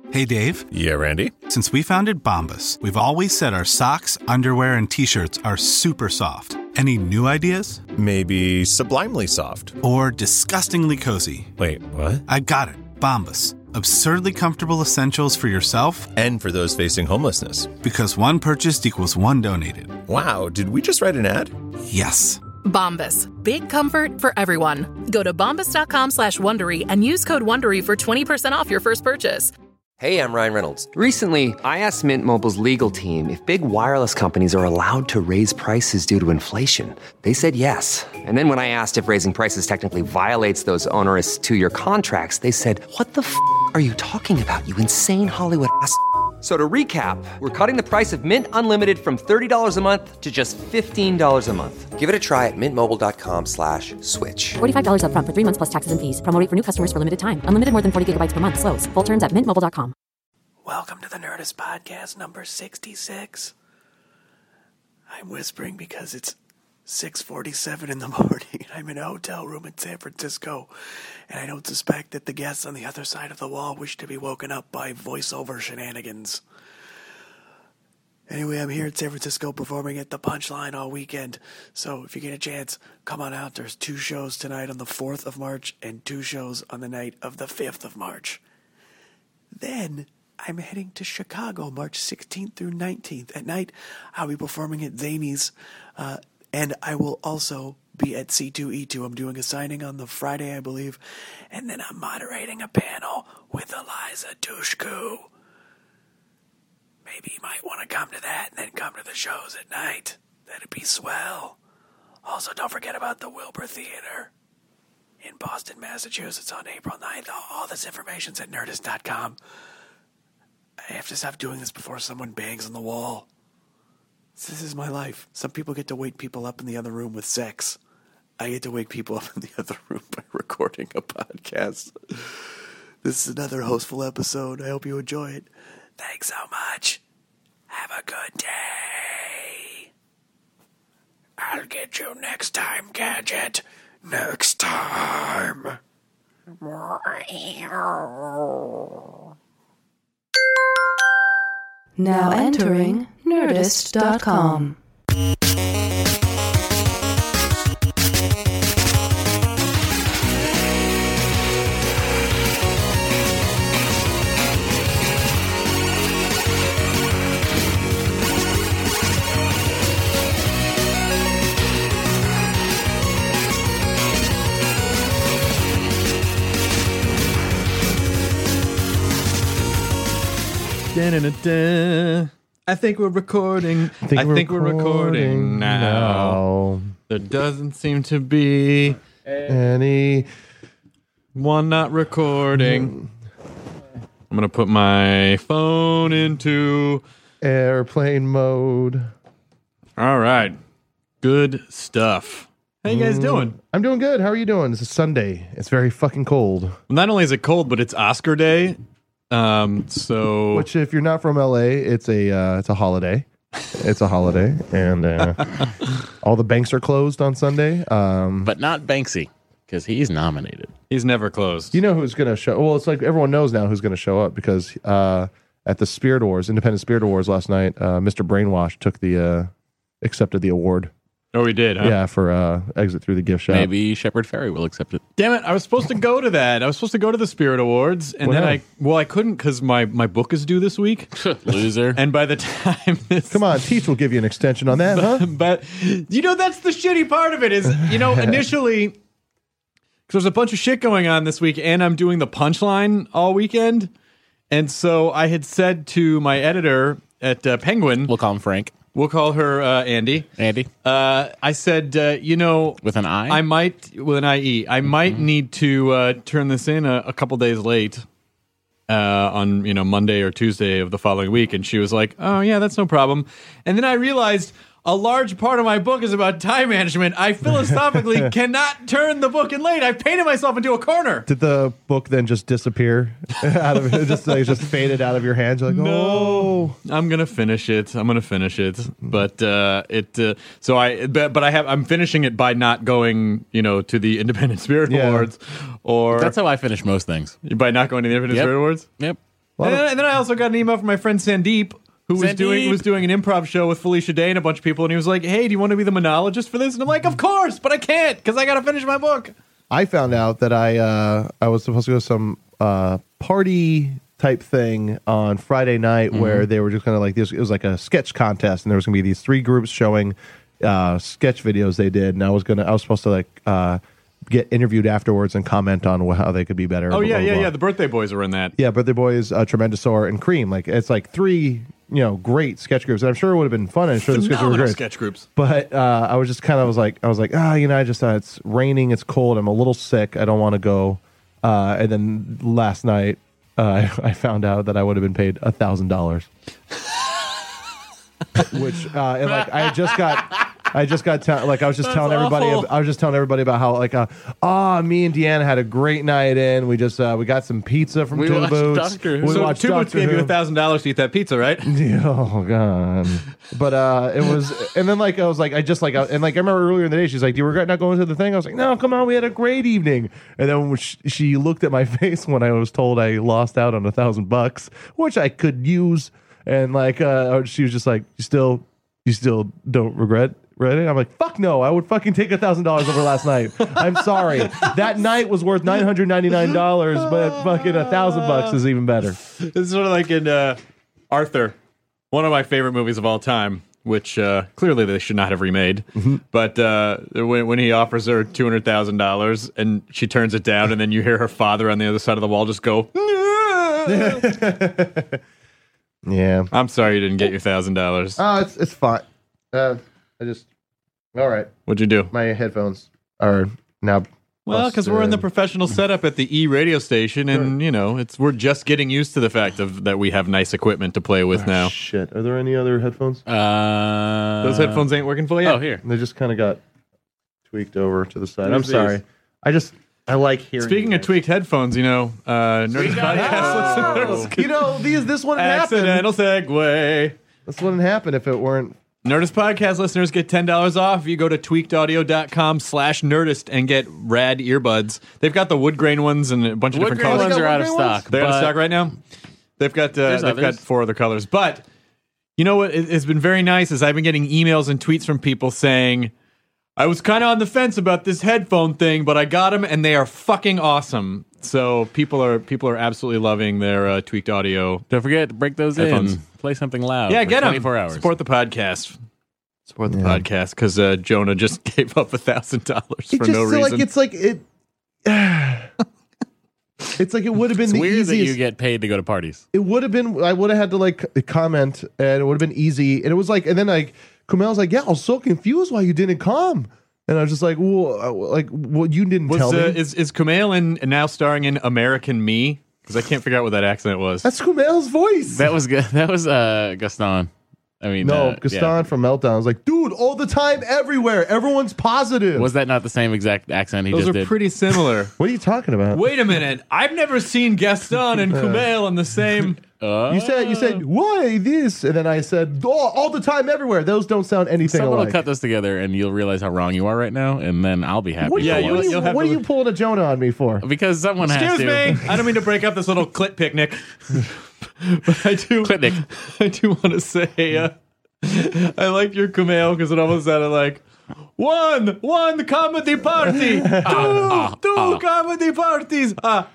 Hey, Dave. Yeah, Randy? Since we founded Bombas, we've always said our socks, underwear, and T-shirts are super soft. Any new ideas? Maybe sublimely soft. Or disgustingly cozy. Wait, what? I got it. Bombas. Absurdly comfortable essentials for yourself and for those facing homelessness. Because one purchased equals one donated. Wow, did we just write an ad? Yes. Bombas. Big comfort for everyone. Go to bombas.com/Wondery and use code WONDERY for 20% off your first purchase. Hey, I'm Ryan Reynolds. Recently, I asked Mint Mobile's legal team if big wireless companies are allowed to raise prices due to inflation. They said yes. And then when I asked if raising prices technically violates those onerous two-year contracts, they said, "What the f*** are you talking about, you insane Hollywood ass?" So to recap, we're cutting the price of Mint Unlimited from $30 a month to just $15 a month. Give it a try at mintmobile.com/switch. $45 up front for 3 months plus taxes and fees. Promo rate for new customers for limited time. Unlimited more than 40 gigabytes per month. Slows full terms at mintmobile.com. Welcome to the Nerdist Podcast number 66. I'm whispering because it's 6:47 in the morning. I'm in a hotel room in San Francisco, and I don't suspect that the guests on the other side of the wall wish to be woken up by voiceover shenanigans. Anyway, I'm here in San Francisco performing at the Punchline all weekend, so if you get a chance, come on out. There's 2 shows tonight on the 4th of March and 2 shows on the night of the 5th of March. Then I'm heading to Chicago March 16th through 19th. At night, I'll be performing at Zanies, and I will also be at C2E2. I'm doing a signing on the Friday, I believe. And then I'm moderating a panel with Eliza Dushku. Maybe you might want to come to that and then come to the shows at night. That'd be swell. Also, don't forget about the Wilbur Theater in Boston, Massachusetts on April 9th. All this information's at Nerdist.com. I have to stop doing this before someone bangs on the wall. This is my life. Some people get to wake people up in the other room with sex. I get to wake people up in the other room by recording a podcast. This is another hostful episode. I hope you enjoy it. Thanks so much. Have a good day. I'll get you next time, Gadget. Next time. Now entering Nerdist.com. I think we're recording. I think we're recording now. There doesn't seem to be any one not recording. I'm going to put my phone into airplane mode. All right. Good stuff. How you guys doing? I'm doing good. How are you doing? This is Sunday. It's very fucking cold. Well, not only is it cold, but it's Oscar Day. So which, if you're not from LA, it's a holiday. It's a holiday, and all the banks are closed on Sunday. But not Banksy, because he's nominated. He's never closed. You know who's going to show? Well, it's like everyone knows now who's going to show up because at the Spirit Awards, Independent Spirit Awards last night, Mr. Brainwash took accepted the award. Oh, he did, huh? Yeah, for Exit Through the Gift Shop. Maybe Shepard Fairey will accept it. Damn it, I was supposed to go to that. I was supposed to go to the Spirit Awards, and then I couldn't because my book is due this week. Loser. And by the time Come on, Teach will give you an extension on that, huh? But, that's the shitty part of it is, initially, because there's a bunch of shit going on this week, and I'm doing the Punchline all weekend, and so I had said to my editor at Penguin... We'll call him Frank. We'll call her Andy. Andy. I said, with an I? I might, with an IE, I might need to turn this in a couple days late on, Monday or Tuesday of the following week. And she was like, oh, yeah, that's no problem. And then I realized a large part of my book is about time management. I philosophically cannot turn the book in late. I've painted myself into a corner. Did the book then just disappear out of it? Just faded out of your hands? You're like, no, I'm gonna finish it. But I'm finishing it by not going, to the Independent Spirit Awards, or that's how I finish most things. By not going to the Independent Spirit Awards. Yep. And then I also got an email from my friend Sandeep, who was doing an improv show with Felicia Day and a bunch of people, and he was like, "Hey, do you want to be the monologist for this?" And I'm like, "Of course, but I can't because I got to finish my book." I found out that I was supposed to go to some party type thing on Friday night where they were just kind of like this. It was like a sketch contest, and there was going to be these 3 groups showing sketch videos they did, and I was supposed to like get interviewed afterwards and comment on how they could be better. Oh, blah, yeah. blah. The Birthday Boys are in that. Yeah, Birthday Boys, Tremendosaur, and Cream. Like it's like 3, great sketch groups. And I'm sure it would have been fun. And I'm sure the sketches were great. Sketch groups. But I was just kind of I just it's raining, it's cold, I'm a little sick, I don't want to go. And then last night, I found out that I would have been paid $1,000. Which and like I just got I was just telling everybody about how like me and Deanna had a great night in. We just we got some pizza from Two Boots. So Two Boots gave you $1,000 to eat that pizza, right? Oh god. But it was, and then like I was like I remember earlier in the day she's like, "Do you regret not going to the thing?" I was like, "No, come on, we had a great evening." And then when she looked at my face when I was told I lost out on $1,000, which I could use, and like she was just like, "You still don't regret it?" I'm like, "Fuck no, I would fucking take $1,000 over last night. I'm sorry. That night was worth $999, but fucking $1,000 is even better." It's sort of like in Arthur, one of my favorite movies of all time, which clearly they should not have remade. But when he offers her $200,000 and she turns it down, and then you hear her father on the other side of the wall just go, yeah. I'm sorry you didn't get your $1,000. Oh, it's fine. All right. What'd you do? My headphones are now. Well, because we're in the professional setup at the E radio station, and we're just getting used to the fact that we have nice equipment to play with now. Shit, are there any other headphones? Those headphones ain't working for you. Oh, here. They just kind of got tweaked over to the side. I'm sorry. I like hearing. Speaking of tweaked headphones, Nerdist Podcast listeners. This wouldn't happen. Accidental segue. This wouldn't happen if it weren't. Nerdist Podcast listeners get $10 off if you go to tweakedaudio.com/Nerdist and get rad earbuds. They've got the wood grain ones and a bunch of different colors. Wood grain ones are out of stock. They're out of stock right now? They've got 4 other colors. But you know what has been very nice is I've been getting emails and tweets from people saying, "I was kind of on the fence about this headphone thing, but I got them and they are fucking awesome." So people are absolutely loving their tweaked audio. Don't forget to break those headphones. in. Play something loud. Yeah, for get 24 them. hours. Support the podcast. Support the podcast because Jonah just gave up $1,000 for no reason. It's like it would have been It's the weird easiest. that you get paid to go to parties. It would have been. I would have had to like comment, and it would have been easy. And it was like, and then like Kumail's like, "Yeah, I was so confused why you didn't come." And I was just like, "Well, you didn't tell me." Is Kumail now starring in American Me? Because I can't figure out what that accent was. That's Kumail's voice. That was good. That was Gaston. I mean, Gaston from Meltdown was like, "Dude, all the time, everywhere, everyone's positive." Was that not the same exact accent he Those just are did? pretty similar. What are you talking about? Wait a minute. I've never seen Gaston and Kumail in the same. You said why this, and then I said all the time, everywhere. Those don't sound anything Someone alike. will cut this together, and you'll realize how wrong you are right now, and then I'll be happy. What are you pulling a Jonah on me for? Because someone has to. Excuse me. I don't mean to break up this little clit picnic, but I do. Clinic. I do want to say, I like your Kumail because it almost sounded like one comedy party, two comedy parties,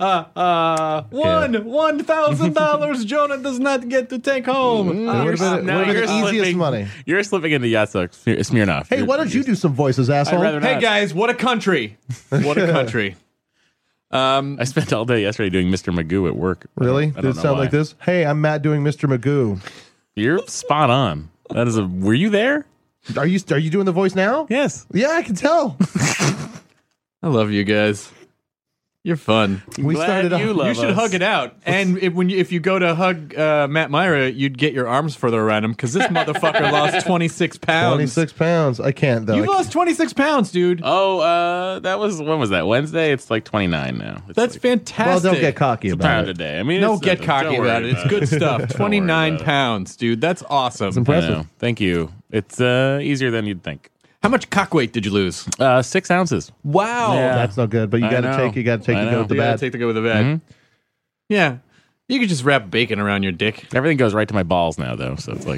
$1,000 Jonah does not get to take home. It would have been the easiest money. You're slipping into Yatsuk, Smirnoff. Hey, why don't you do some voices, asshole? I'd rather Hey not. guys, what a country! What a country! I spent all day yesterday doing Mr. Magoo at work. Really? I Did don't it know sound why. like this? Hey, I'm Matt doing Mr. Magoo. You're spot on. That is were you there? Are you doing the voice now? Yes. Yeah, I can tell. I love you guys. You're fun. We Glad started. you love You should us. hug it out. And if you go to hug Matt Myra, you'd get your arms further around him because this motherfucker lost 26 pounds. 26 pounds. I can't though. You lost 26 pounds, dude. Oh, that was when was that? Wednesday? It's like 29 now. It's That's like, fantastic. Well, don't get cocky it's a about pound it. a day. I mean, No, it's get nothing. cocky Don't worry about it. It's good stuff. Don't worry 29 about it. pounds, dude. That's awesome. It's impressive. I know. Thank you. It's easier than you'd think. How much cock weight did you lose? 6 ounces. Wow. Yeah. That's no good. But you I got to know. take. You got to take I the good know. with the You gotta bad. take the good with the bad. Mhm. Yeah. You could just wrap bacon around your dick. Everything goes right to my balls now, though. So it's like,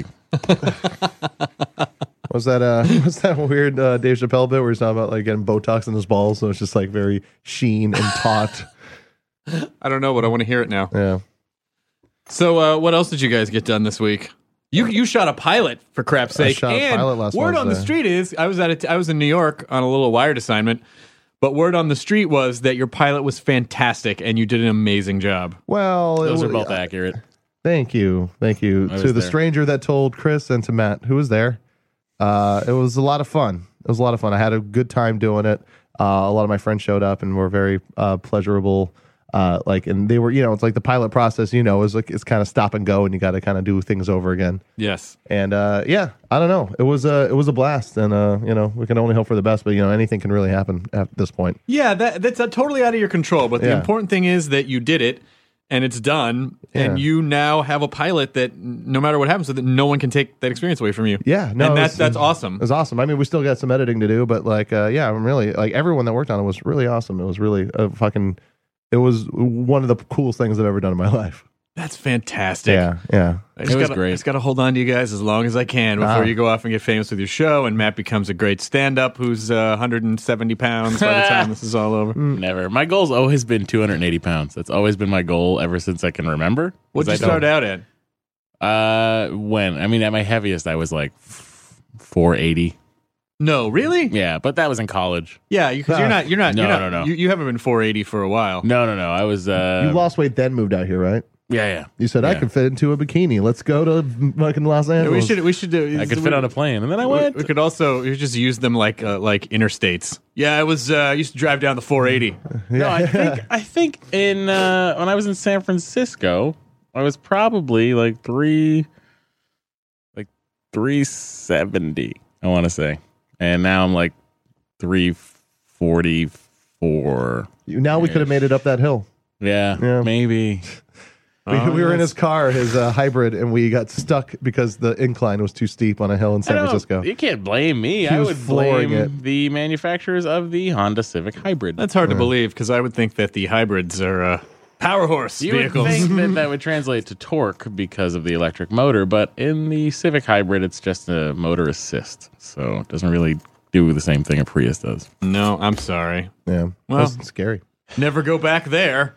Was that weird Dave Chappelle bit where he's talking about like getting Botox in his balls, so it's just like very sheen and taut. I don't know, but I want to hear it now. Yeah. So, what else did you guys get done this week? You shot a pilot, for crap's sake. shot a pilot last word on the Wednesday. street is I was in New York on a little Wired assignment, but word on the street was that your pilot was fantastic and you did an amazing job. Well, those are both accurate. Thank you to the there. stranger that told Chris and to Matt who was there. It was a lot of fun. I had a good time doing it. A lot of my friends showed up and were very pleasurable. And they were, it's like the pilot process, is like it's kind of stop and go, and you got to kind of do things over again. Yes. And I don't know. It was a blast, and we can only hope for the best. But anything can really happen at this point. Yeah, that's totally out of your control. But the Yeah. important thing is that you did it, and it's done, and Yeah. you now have a pilot that no matter what happens with it, no one can take that experience away from you. Yeah, no, and it was- that's awesome. It was awesome. I mean, we still got some editing to do, but I'm really like everyone that worked on it was really awesome. It was really it was one of the coolest things I've ever done in my life. That's fantastic. Yeah. I just It was gotta, great. I just got to hold on to you guys as long as I can before you go off and get famous with your show, and Matt becomes a great stand-up who's 170 pounds by the time this is all over. Never. My goal's always been 280 pounds. That's always been my goal ever since I can remember. What'd you start out at? At my heaviest, I was like 480. No, really? Yeah, but that was in college. Yeah, because No. You haven't been 480 for a while. No. I was. You lost weight, then moved out here, right? Yeah. You said I Yeah. could fit into a bikini. Let's go to fucking Los Yeah, Angeles. we should do. I could fit on a plane, and then I went. We could also just use them like interstates. Yeah, I was used to drive down the 480. No, I think in when I was in San Francisco, I was probably like 370. I want to say, and now I'm like 344. Now we could have made it up that hill. Yeah. Maybe. We were in his car, his hybrid, and we got stuck because the incline was too steep on a hill in San Francisco. You can't blame me. He I was would flooring blame it. the manufacturers of the Honda Civic Hybrid. That's hard to believe because I would think that the hybrids are power horse You vehicles. would think that would translate to torque because of the electric motor, but in the Civic Hybrid, it's just a motor assist, so it doesn't really do the same thing a Prius does. No, I'm sorry. Yeah, Well- that's scary. Never go back there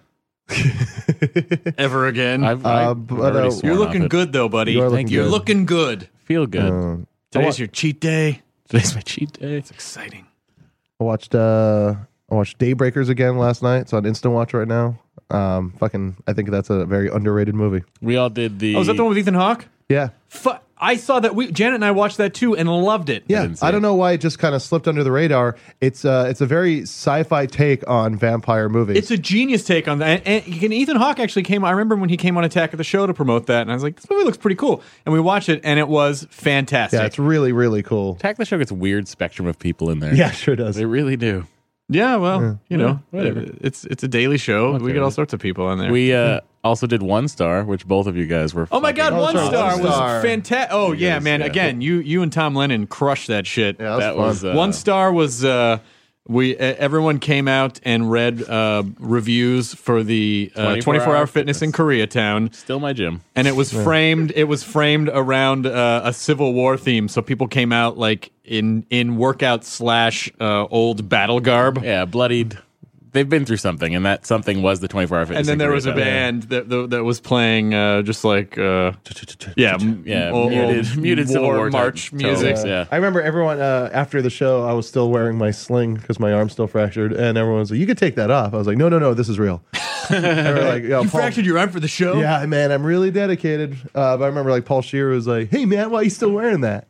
ever again. I've but, already sworn You're off looking it. good though, buddy. You are looking You're good. looking good. Feel good. Today's your cheat day. Today's my cheat day. It's exciting. I watched Daybreakers again last night. It's on Instant Watch right now. I think that's a very underrated movie. We all did the. Oh, is that the one with Ethan Hawke? Yeah. I saw that. Janet and I watched that too and loved it. Yeah, didn't see I don't it. know why it just kind of slipped under the radar. It's a very sci-fi take on vampire movies. It's a genius take on that. And Ethan Hawke actually came. I remember when he came on Attack of the Show to promote that, and I was like, "This movie looks pretty cool." And we watched it, and it was fantastic. yeah, it's really really cool. Attack the Show gets a weird spectrum of people in there. Yeah, sure does. They really do. Yeah, well, whatever. It's a daily show. We get all sorts of people on there. We also did One Star, which both of you guys were. Oh my God, Oh, One sorry, Star One was Star. fantastic. Oh yeah, Yes, man. yeah. Again, you and Tom Lennon crushed that shit. Yeah, That was was fun. One Star was everyone came out and read reviews for the 24-hour fitness in Koreatown, Still my gym. and it was framed. It was framed around a Civil War theme, so people came out like in workout / old battle garb. Yeah, bloodied. They've been through something, and that something was the 24-hour fitness. And then in there was a Koreatown. band that was playing just like muted Civil War type march music. tones, yeah. I remember everyone after the show. I was still wearing my sling because my arm's still fractured, and everyone was like, "You could take that off." I was like, "No, this is real." They were like, You fractured your arm for the show? Yeah, man, I'm really dedicated. But I remember like Paul Shearer was like, "Hey, man, why are you still wearing that?"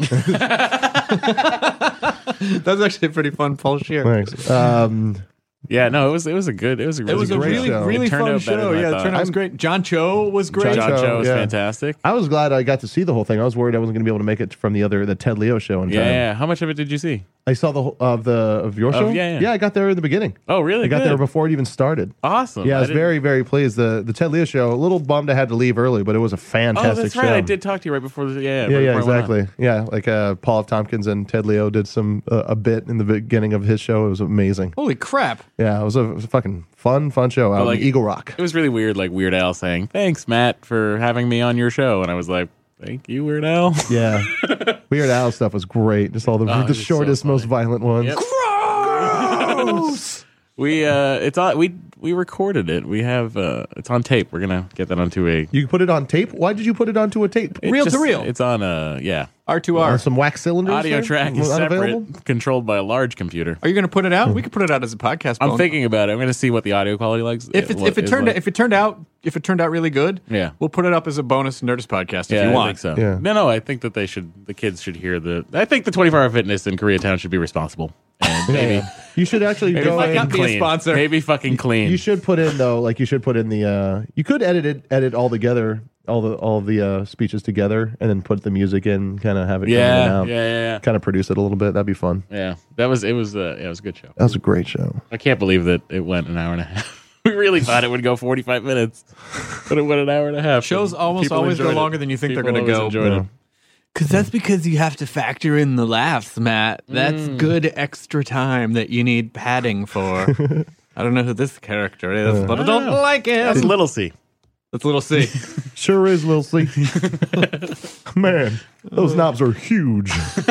That's actually a pretty fun Paul Shearer. Thanks. Yeah, no, it was a It was a great really, show. really It turned fun out better show. than I Yeah, the thought. turnout was great. John Cho was great. John Cho was yeah. fantastic. I was glad I got to see the whole thing. I was worried I wasn't going to be able to make it from the Ted Leo show in time. Yeah, how much of it did you see? I saw the whole of your show. yeah. I got there in the beginning. Oh, really? I got Good. there before it even started. Awesome. Yeah, I was didn't- very, very pleased. The Ted Leo show, a little bummed I had to leave early, but it was a Oh, fantastic that's show. right. I did talk to you right before. Yeah, right before I went on. exactly. Yeah, like Paul F. Tompkins and Ted Leo did some a bit in the beginning of his show. It was amazing. Holy crap. Yeah, it was a fucking Fun show out like, in Eagle Rock. It was really weird, like Weird Al saying, "Thanks, Matt, for having me on your show," and I was like, "Thank you, Weird Al." Yeah, Weird Al stuff was great. Just all the Oh, the it's so shortest, most violent ones. Yep. Gross. We recorded it. We have it's on tape. We're gonna get that onto a You put it on tape. Why did you put it onto a tape? Reel to reel. It's on R2R. Some wax cylinders. audio there? track is Unavailable? separate, controlled by a large computer. Are you going to put it out? We could put it out as a podcast. I'm bone. thinking about it. I'm gonna see what the audio quality likes. If it turned out really good, Yeah. we'll put it up as a bonus Nerdist podcast if yeah, you I want. think so. Yeah. No, I think that the kids should hear I think the 24-hour fitness in Koreatown should be responsible. And maybe, Yeah. You should actually maybe go might fucking not in. be a clean. sponsor. Maybe fucking clean. You should put in though, like you should put in the. You could edit all together, all of the speeches together, and then put the music in, kind of have it. come in and out. yeah. Kind of produce it a little bit. That'd be fun. Yeah, it was a good show. That was a great show. I can't believe that it went an hour and a half. We really thought it would go 45 minutes, but it went an hour and a half. Shows almost People always go enjoyed it. longer than you think they're People going to always go. enjoyed it. Because that's because you have to factor in the laughs, Matt. That's good extra time that you need padding for. I don't know who this character is, but I don't like it. That's Little C. That's Little C. Sure is, Lil C. Man, those knobs are huge.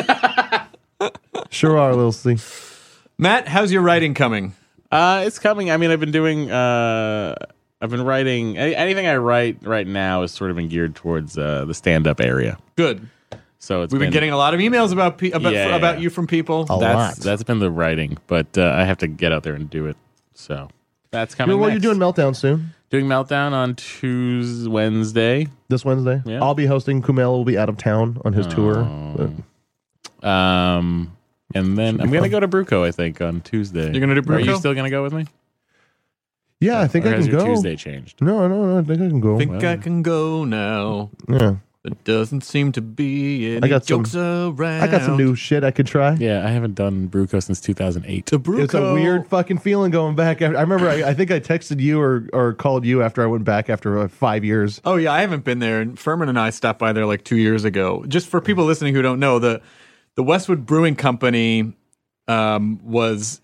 Sure are, Lil C. Matt, how's your writing coming? It's coming. I mean, I've been writing. Anything I write right now is sort of geared towards the stand-up area. Good. So it's We've been getting a lot of emails about you from people. That's been the writing, but I have to get out there and do it. So that's coming. You're next. doing Meltdown soon. Doing Meltdown on Wednesday. This Wednesday. Yeah. I'll be hosting. Kumail will be out of town on his tour. But And then I'm going to go to Bruco, I think, on Tuesday. You're gonna do Are you Bruco? still going to go with me? yeah, I think Or I has can your go. Tuesday changed? No, I think I can go. I can go now. Yeah. There doesn't seem to be any I got some- jokes around. I got some new shit I could try. Yeah, I haven't done Bruco since 2008. The Bruco. It's a weird fucking feeling going back. I remember I think I texted you or called you after I went back after 5 years. Oh yeah, I haven't been there. And Furman and I stopped by there like 2 years ago. Just for people listening who don't know, the Westwood Brewing Company before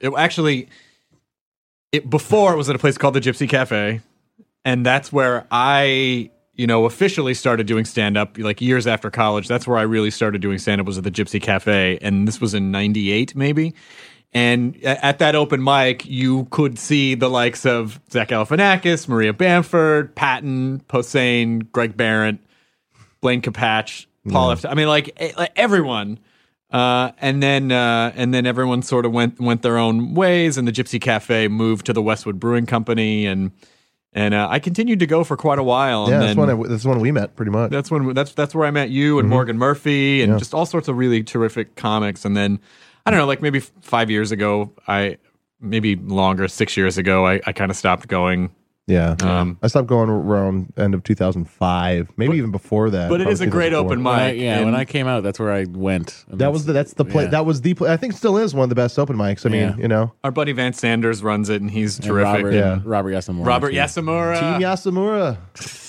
it was at a place called the Gypsy Cafe, and that's where I officially started doing stand up like years after college. That's where I really started doing stand up, was at the Gypsy Cafe, and this was in 98 maybe. And at that open mic, you could see the likes of Zach Galifianakis, Maria Bamford, Patton, Posehn, Greg Barrett, Blaine Capatch, Paul F. I mean, like everyone. And then everyone sort of went their own ways, and the Gypsy Cafe moved to the Westwood Brewing Company, and I continued to go for quite a while. Yeah, And that's when we met, pretty much. that's where I met you and Morgan Murphy and just all sorts of really terrific comics. And then I don't know, like maybe 5 years ago, maybe longer, 6 years ago, I kind of stopped going. Yeah. I stopped going around end of 2005, maybe even before that. But it is a probably great 2004. open mic. When I came out, that's where I went. And That's the play. yeah. That was the play. I think it still is one of the best open mics. I mean, Yeah. Our buddy Van Sanders runs it, and he's and terrific. Robert Yasamura. Robert too. Yasamura. Team Yasamura.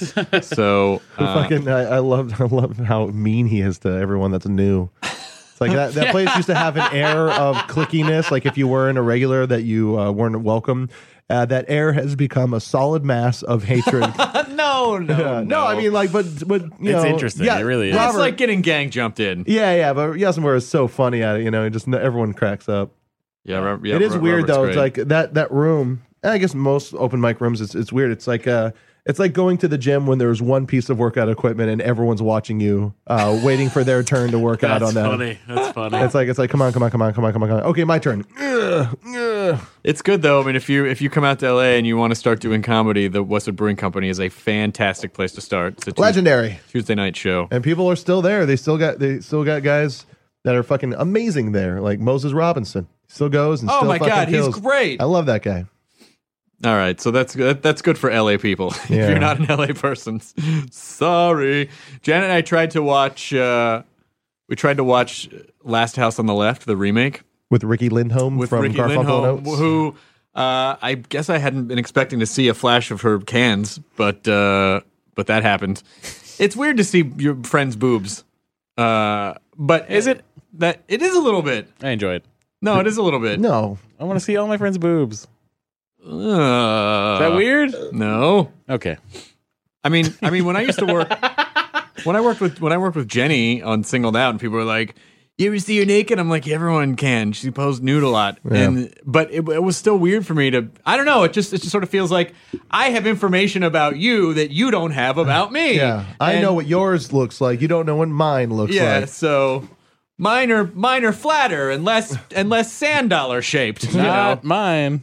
So Fucking, I love how mean he is to everyone that's new. It's like that place used to have an air of clickiness. Like if you weren't a regular, that you weren't welcome. That air has become a solid mass of hatred. no. I mean, like, but you know, It's interesting. Yeah, It really is. It's Robert, like getting gang jumped in. yeah, but Yasamura is so funny at it. Just everyone cracks up. Yeah, It is weird Robert's though. great. It's like that room. And I guess most open mic rooms, it's weird. It's like going to the gym when there's one piece of workout equipment and everyone's watching you, waiting for their turn to work out on that. Funny. That's funny. It's like come on. Okay, my turn. Ugh. It's good though. I mean, if you come out to LA and you want to start doing comedy, the Westwood Brewing Company is a fantastic place to start. It's a Legendary. Tuesday night show. And people are still there. They still got guys that are fucking amazing there, like Moses Robinson. Still goes and Oh still my fucking God, kills. he's great. I love that guy. All right, so that's good for LA people. If Yeah. you're not an LA person, sorry. Janet and I tried to watch. We tried to watch Last House on the Left, the remake With Ricky Lindholm with from Ricky Garfunkel Lindholm, and Oates. who I guess I hadn't been expecting to see a flash of her cans, but that happened. It's weird to see your friend's boobs, but is it that it is a little bit? I enjoy it. No, it is a little bit. No. I want to see all my friends' boobs. Is that weird? No. Okay. I mean, when I used to work, when I worked with Jenny on Singled Out, and people were like, "You ever see her naked?" I'm like, "Everyone can." She posed nude a lot, but it was still weird for me to. I don't know. It just sort of feels like I have information about you that you don't have about me. Yeah, I know what yours looks like. You don't know what mine looks like. Yeah, so mine are flatter and less sand dollar shaped. Not mine.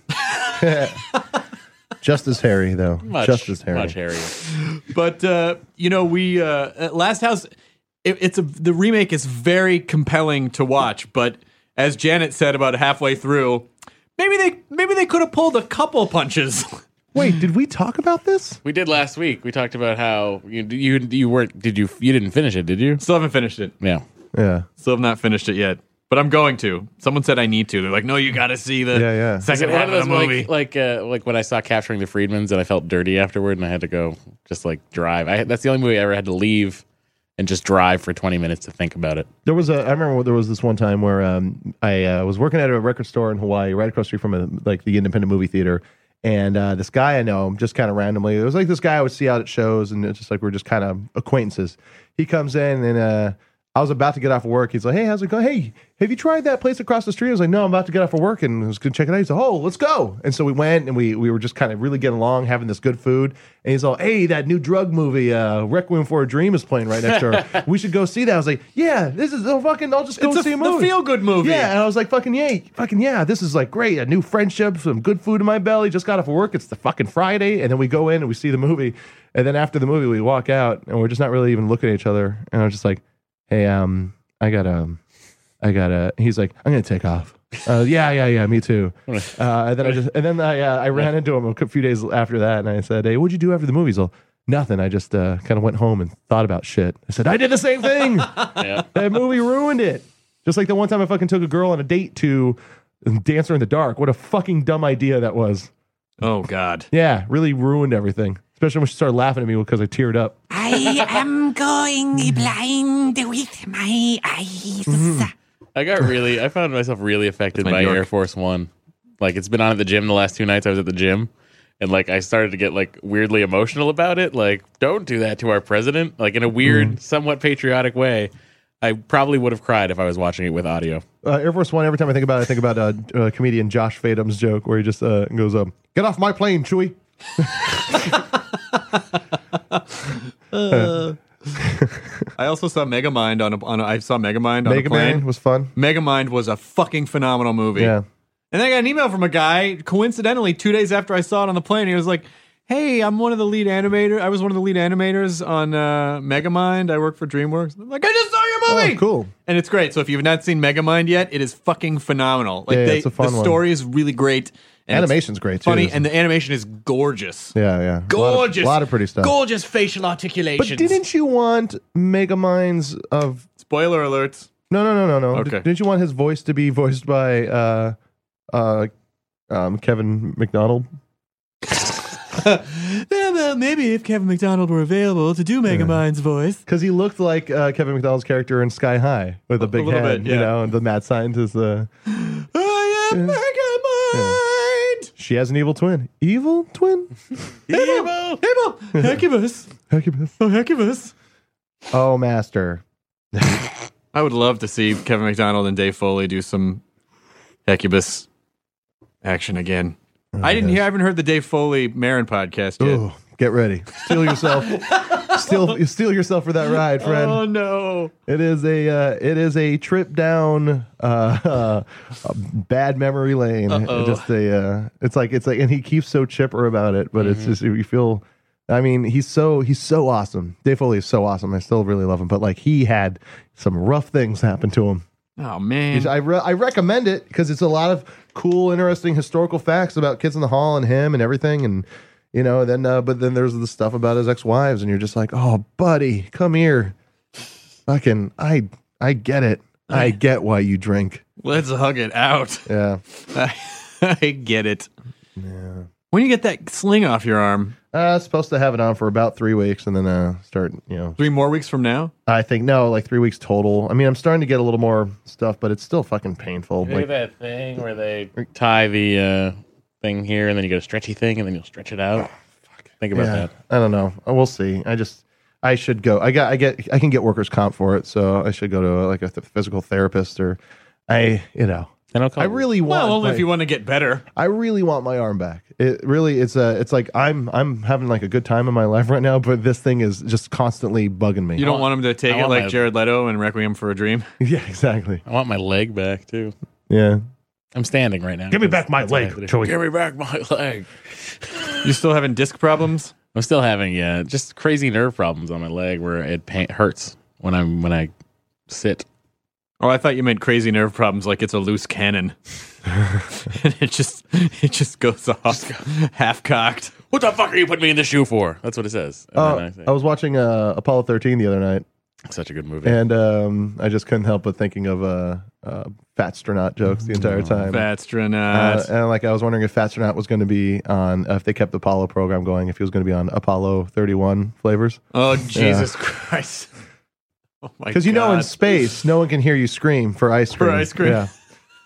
Just as hairy, though. Just as hairy. Much hairier. But we Last House. The remake is very compelling to watch. But as Janet said about halfway through, maybe they could have pulled a couple punches. Wait, did we talk about this? We did last week. We talked about how you didn't finish it, did you? Still haven't finished it. Yeah. Still have not finished it yet. But I'm going to. Someone said I need to. They're like, no, you got to see the second half of the movie. Like when I saw Capturing the Freedmans and I felt dirty afterward and I had to go just like drive. That's the only movie I ever had to leave and just drive for 20 minutes to think about it. I remember there was this one time where I was working at a record store in Hawaii, right across the street from the independent movie theater. And this guy I know, just kind of randomly, it was like this guy I would see out at shows, and it's just like we're just kind of acquaintances. He comes in, and I was about to get off of work. He's like, "Hey, how's it going? Hey, have you tried that place across the street?" I was like, "No, I'm about to get off of work and I was going to check it out." He's like, "Oh, let's go." And so we went, and we were just kind of really getting along, having this good food. And he's all, "Hey, that new drug movie, Requiem for a Dream, is playing right next door. We should go see that." I was like, "Yeah, this is I'll just go see a movie. The feel-good movie." Yeah, and I was like, fucking yeah, this is like great. A new friendship, some good food in my belly. Just got off of work. It's the fucking Friday. And then we go in and we see the movie. And then after the movie, we walk out, and we're just not really even looking at each other. And I was just like, "Hey, I gotta. He's like, "I'm gonna take off." Yeah, me too. And then I ran into him a few days after that, and I said, "Hey, what'd you do after the movie?" He's all, "Nothing. I just kind of went home and thought about shit." I said, "I did the same thing. That movie ruined it. Just like the one time I fucking took a girl on a date to Dancer in the Dark. What a fucking dumb idea that was." Oh God. Yeah, really ruined everything. Especially when she started laughing at me because I teared up. I am going blind with my eyes. I found myself really affected by Air Force One. Like, it's been on at the gym the last 2 nights I was at the gym. And like, I started to get like weirdly emotional about it. Like, don't do that to our president. Like, in a weird, somewhat patriotic way. I probably would have cried if I was watching it with audio. Air Force One, every time I think about it, I think about comedian Josh Fadum's joke where he just goes, "Get off my plane, Chewie." I also saw Megamind I saw Megamind on a plane. Megamind was fun. Megamind was a fucking phenomenal movie. Yeah. And then I got an email from a guy, coincidentally, 2 days after I saw it on the plane. He was like, "Hey, I was one of the lead animators on Megamind. I work for DreamWorks." I'm like, "I just saw your movie!" Oh, cool. And it's great. So if you've not seen Megamind yet, it is fucking phenomenal. Like, it's a fun one. The story is really great. And animation's great, too. Funny, and the animation is gorgeous. Yeah. Gorgeous. A lot of pretty stuff. Gorgeous facial articulations. But didn't you want Megaminds of... Spoiler alerts. No. Okay. Didn't you want his voice to be voiced by Kevin McDonald? Well, maybe if Kevin McDonald were available to do Megamind's voice. Because he looked like Kevin McDonald's character in Sky High with a big head, and the mad scientist. I am Megamind! She has an evil twin. Evil twin? Evil! Hecubus! Oh, Hecubus! Oh, master. I would love to see Kevin McDonald and Dave Foley do some Hecubus action again. I haven't heard the Dave Foley Marin podcast yet. Ooh, get ready. Steel yourself. Steal yourself for that ride, friend. Oh no! It is a trip down a bad memory lane. It's like, and he keeps so chipper about it, but it's just you feel. I mean, he's so awesome. Dave Foley is so awesome. I still really love him, but like he had some rough things happen to him. Oh man! I recommend it because it's a lot of cool, interesting historical facts about Kids in the Hall and him and everything, and but then there's the stuff about his ex-wives, and you're just like, "Oh, buddy, come here." Fucking, I get it. I get why you drink. Let's hug it out. Yeah, I get it. Yeah. When you get that sling off your arm? Supposed to have it on for about 3 weeks, and then start. 3 more weeks from now. I think like 3 weeks total. I mean, I'm starting to get a little more stuff, but it's still fucking painful. Like that thing where they tie the thing here, and then you get a stretchy thing, and then you'll stretch it out. Think about that. I don't know. We'll see. I should go. I can get workers' comp for it, so I should go to like a physical therapist or I really want. Well, only if you want to get better. I really want my arm back. It's like I'm having like a good time in my life right now, but this thing is just constantly bugging me. You don't want him to take it like Jared Leto in Requiem for a Dream? Yeah, exactly. I want my leg back too. Yeah. I'm standing right now. Give me back my leg, Joey. Give me back my leg. You still having disc problems? I'm still having just crazy nerve problems on my leg where it hurts when I sit. Oh, I thought you meant crazy nerve problems like it's a loose cannon. And it just goes off half cocked. What the fuck are you putting me in the shoe for? That's what it says. I was watching Apollo 13 the other night. Such a good movie. And I just couldn't help but thinking of Fatstronaut jokes the entire time. Fatstronaut. And like I was wondering if Fatstronaut was going to be on, if they kept the Apollo program going, if he was going to be on Apollo 31 flavors. Oh, Jesus Christ. Oh my God. Because in space, no one can hear you scream for ice cream. For ice cream. Yeah.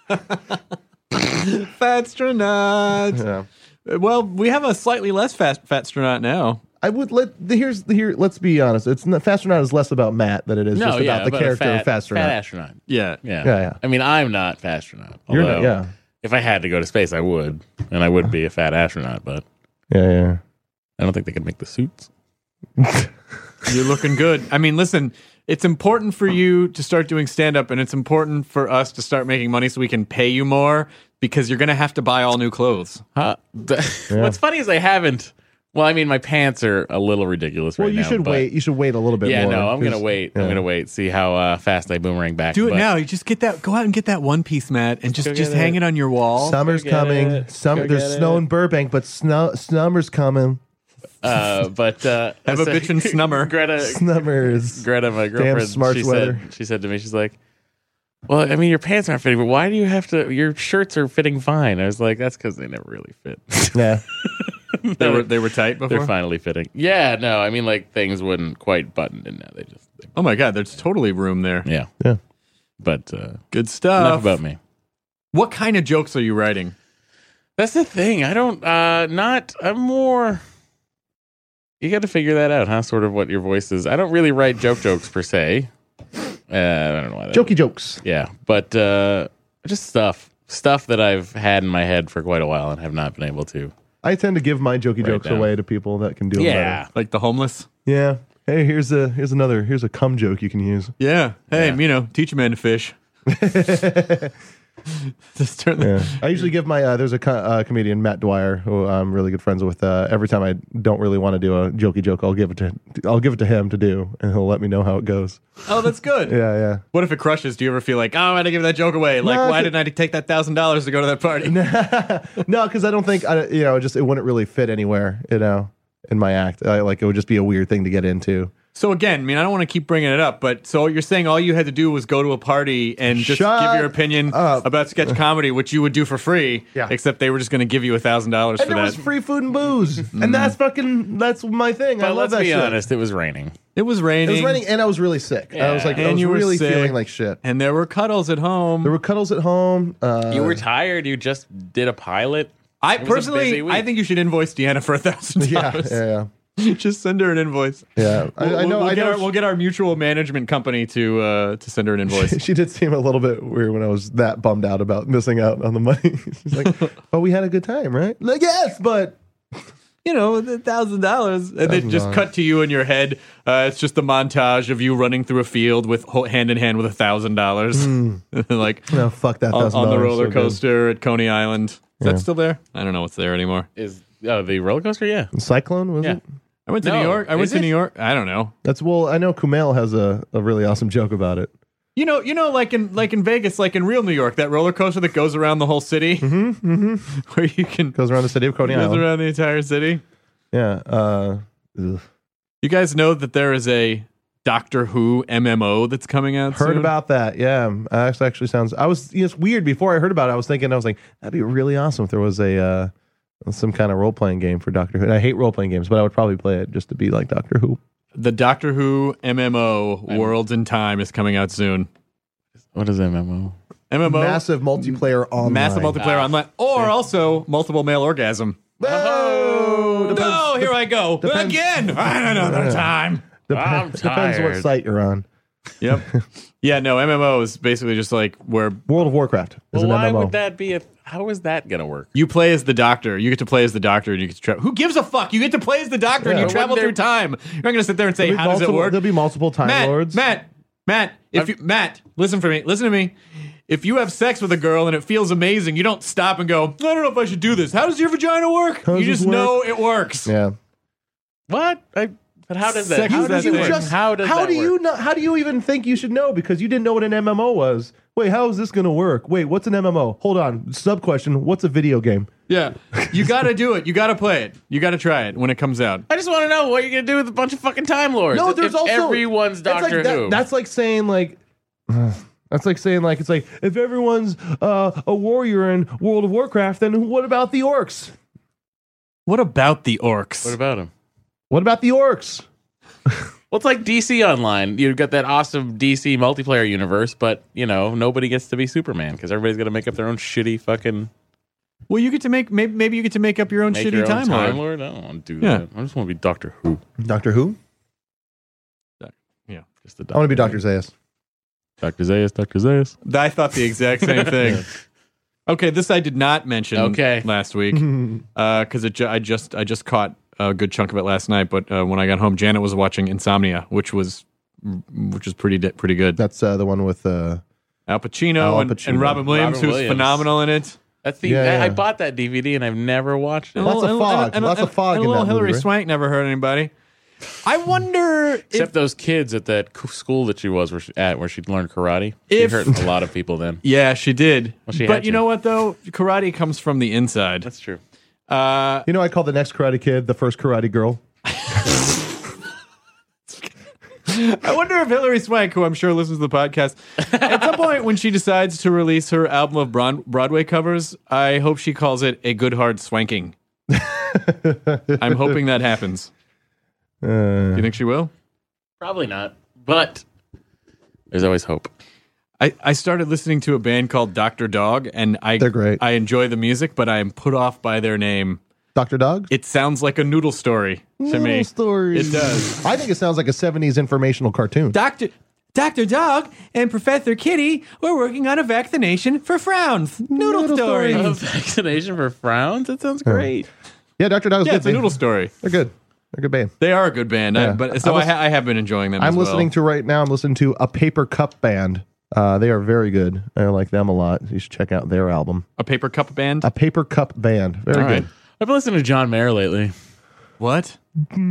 Fatstronaut. Yeah. Well, we have a slightly less Fatstronaut now. I would let's be honest. It's not, Fatstronaut is less about Matt than it is just about the character of Fatstronaut. Fat astronaut. Yeah. I mean, I'm not Fatstronaut. You're not, yeah. If I had to go to space, I would, and I would be a fat astronaut. But yeah. I don't think they could make the suits. You're looking good. I mean, listen, it's important for you to start doing stand-up, and it's important for us to start making money so we can pay you more, because you're going to have to buy all new clothes. What's funny is I haven't. Well, I mean, my pants are a little ridiculous right now. Well, you should wait. You should wait a little bit more. Yeah, no, I'm going to wait. Yeah. I'm going to wait, see how fast I boomerang back. Do it now. You just go out and get that one piece, Matt, and just hang it on your wall. Summer's coming. There's snow in Burbank, but summer's coming. Have a bitchin' snummer. Greta, my girlfriend, she said to me, she's like, well, I mean, your pants aren't fitting, but why do you have to? Your shirts are fitting fine. I was like, that's because they never really fit. Yeah. They were tight before? They're finally fitting. Yeah, no, I mean, like, things wouldn't quite button in now. Oh my God, there's totally room there. Yeah. But good stuff. Enough about me. What kind of jokes are you writing? That's the thing. I don't. I'm more. You got to figure that out, huh? Sort of what your voice is. I don't really write jokes per se. I don't know why. Jokey jokes. Yeah, but just stuff that I've had in my head for quite a while and have not been able to. I tend to give my jokey jokes away to people that can do it better. Like the homeless. Yeah. Hey, here's a cum joke you can use. Yeah. Hey, teach a man to fish. Just turn I usually give my there's a comedian, Matt Dwyer, who I'm really good friends with. Every time I don't really want to do a jokey joke, I'll give it to him to do, and he'll let me know how it goes. Oh, that's good. Yeah. What if it crushes? Do you ever feel like, oh, I'm gonna give that joke away? Like, why didn't I take that $1,000 to go to that party? No, because I don't think it wouldn't really fit anywhere, in my act. It would just be a weird thing to get into. So again, I mean, I don't want to keep bringing it up, but so you're saying all you had to do was go to a party and just give your opinion about sketch comedy, which you would do for free, except they were just going to give you $1,000 for that. And there was free food and booze, and that's my thing. I love that shit. Let's be honest, it was raining. It was raining, and I was really sick. Yeah. I was really feeling like shit. And there were cuddles at home. You were tired. You just did a pilot. I think you should invoice Deanna for $1,000. Yeah. Just send her an invoice. Yeah, We'll get our mutual management company to send her an invoice. She did seem a little bit weird when I was that bummed out about missing out on the money. She's like, "Oh, we had a good time, right?" Like, yes, but $1,000, and they just cut to you in your head. It's just the montage of you running through a field with hand in hand with $1,000. Like, no, fuck that $1,000 on the roller coaster at Coney Island. Is that still there? I don't know what's there anymore. The roller coaster? Yeah, Cyclone was it? I went to New York. New York. I don't know. I know Kumail has a really awesome joke about it. You know, like in Vegas, like in real New York, that roller coaster that goes around the whole city, where you can goes around the city of Coney Island, goes around the entire city. Yeah. You guys know that there is a Doctor Who MMO that's coming out soon? Heard about that? Yeah, actually sounds. It's weird. Before I heard about it, I was like, that'd be really awesome if there was some kind of role-playing game for Doctor Who. And I hate role-playing games, but I would probably play it just to be like Doctor Who. The Doctor Who MMO Worlds in Time is coming out soon. What is MMO? MMO, massive multiplayer online. Massive multiplayer online, or also multiple male orgasm. Oh, No, here I go again. Another time. I'm Depends tired. what site you're on. Yep. Yeah, no, MMO is basically just like where World of Warcraft is Well, an why MMO. would that be? How is that gonna work? you play as the Doctor. You get to play as the Doctor, and you get to travel. Who gives a fuck? You get to play as the Doctor, and Yeah. you travel Wouldn't through time. You're not going to sit there and say, "How does it work?" There'll be multiple Time Lords. Matt, Matt, listen for me. Listen to me. If you have sex with a girl and it feels amazing, you don't stop and go, "I don't know if I should do this." How does your vagina work? How does You this just work? know it works. Yeah. What? But how does that? Sex How is does that it thing. work? How does that do you work? know? How do you even think you should know? Because you didn't know what an MMO was. Wait, how is this going to work? Wait, what's an MMO? Hold on. Sub question. What's a video game? Yeah. You got to do it. You got to play it. You got to try it when it comes out. I just want to know what you're gonna do with a bunch of fucking Time Lords. No, If there's also everyone's that's Doctor like that- Who. That's like saying like. That's like saying like it's like if everyone's a warrior in World of Warcraft, then what about the orcs? What about the orcs? What about him? What about the orcs? Well, it's like DC Online. You've got that awesome DC multiplayer universe, but, nobody gets to be Superman because everybody's going to make up their own shitty fucking... Well, you get to make maybe you get to make up your own Make shitty your own Time Lord. I don't want to do Yeah. that. I just want to be Doctor Who. Doctor Who? Yeah. Just the I want to be Dr. Zaius. Dr. Zaius, Dr. Zaius. I thought the exact same thing. Okay, this I did not mention last week because I just caught a good chunk of it last night. But when I got home, Janet was watching Insomnia, which was pretty good. That's the one with Al Pacino, and Robin Williams, who's phenomenal in it. That's the. I bought that DVD and I've never watched it. Lots of fog. Lots of fog and in little that Hillary movie. Swank never hurt anybody. I wonder Except if those kids at that school that she was where she learned karate. If- She hurt a lot of people then. yeah, she did. Well, she but had you to. know what though? Karate comes from the inside. That's true. You know, I call the next Karate Kid the first Karate Girl. I wonder if Hillary Swank, who I'm sure listens to the podcast, at some point when she decides to release her album of Broadway covers, I hope she calls it A Good Hard Swanking. I'm hoping that happens. Do you think she will? Probably not. But there's always hope. I started listening to a band called Dr. Dog, and They're great. I enjoy the music, but I am put off by their name. Dr. Dog? It sounds like a noodle story to me. Stories. It does. I think it sounds like a 70s informational cartoon. Dr. Dog and Professor Kitty were working on a vaccination for frowns. Noodle story. A vaccination for frowns? That sounds great. Yeah, Dr. Dog's Yeah, good. it's a noodle story. They're good. They're a good band. They are a good band, Yeah. but so I have been enjoying them. I'm as well. listening to right now. I'm listening to a Paper Cup band. They are very good. I like them a lot. You should check out their album. A Paper Cup band. A Paper Cup band. Very All good. right. I've been listening to John Mayer lately. What?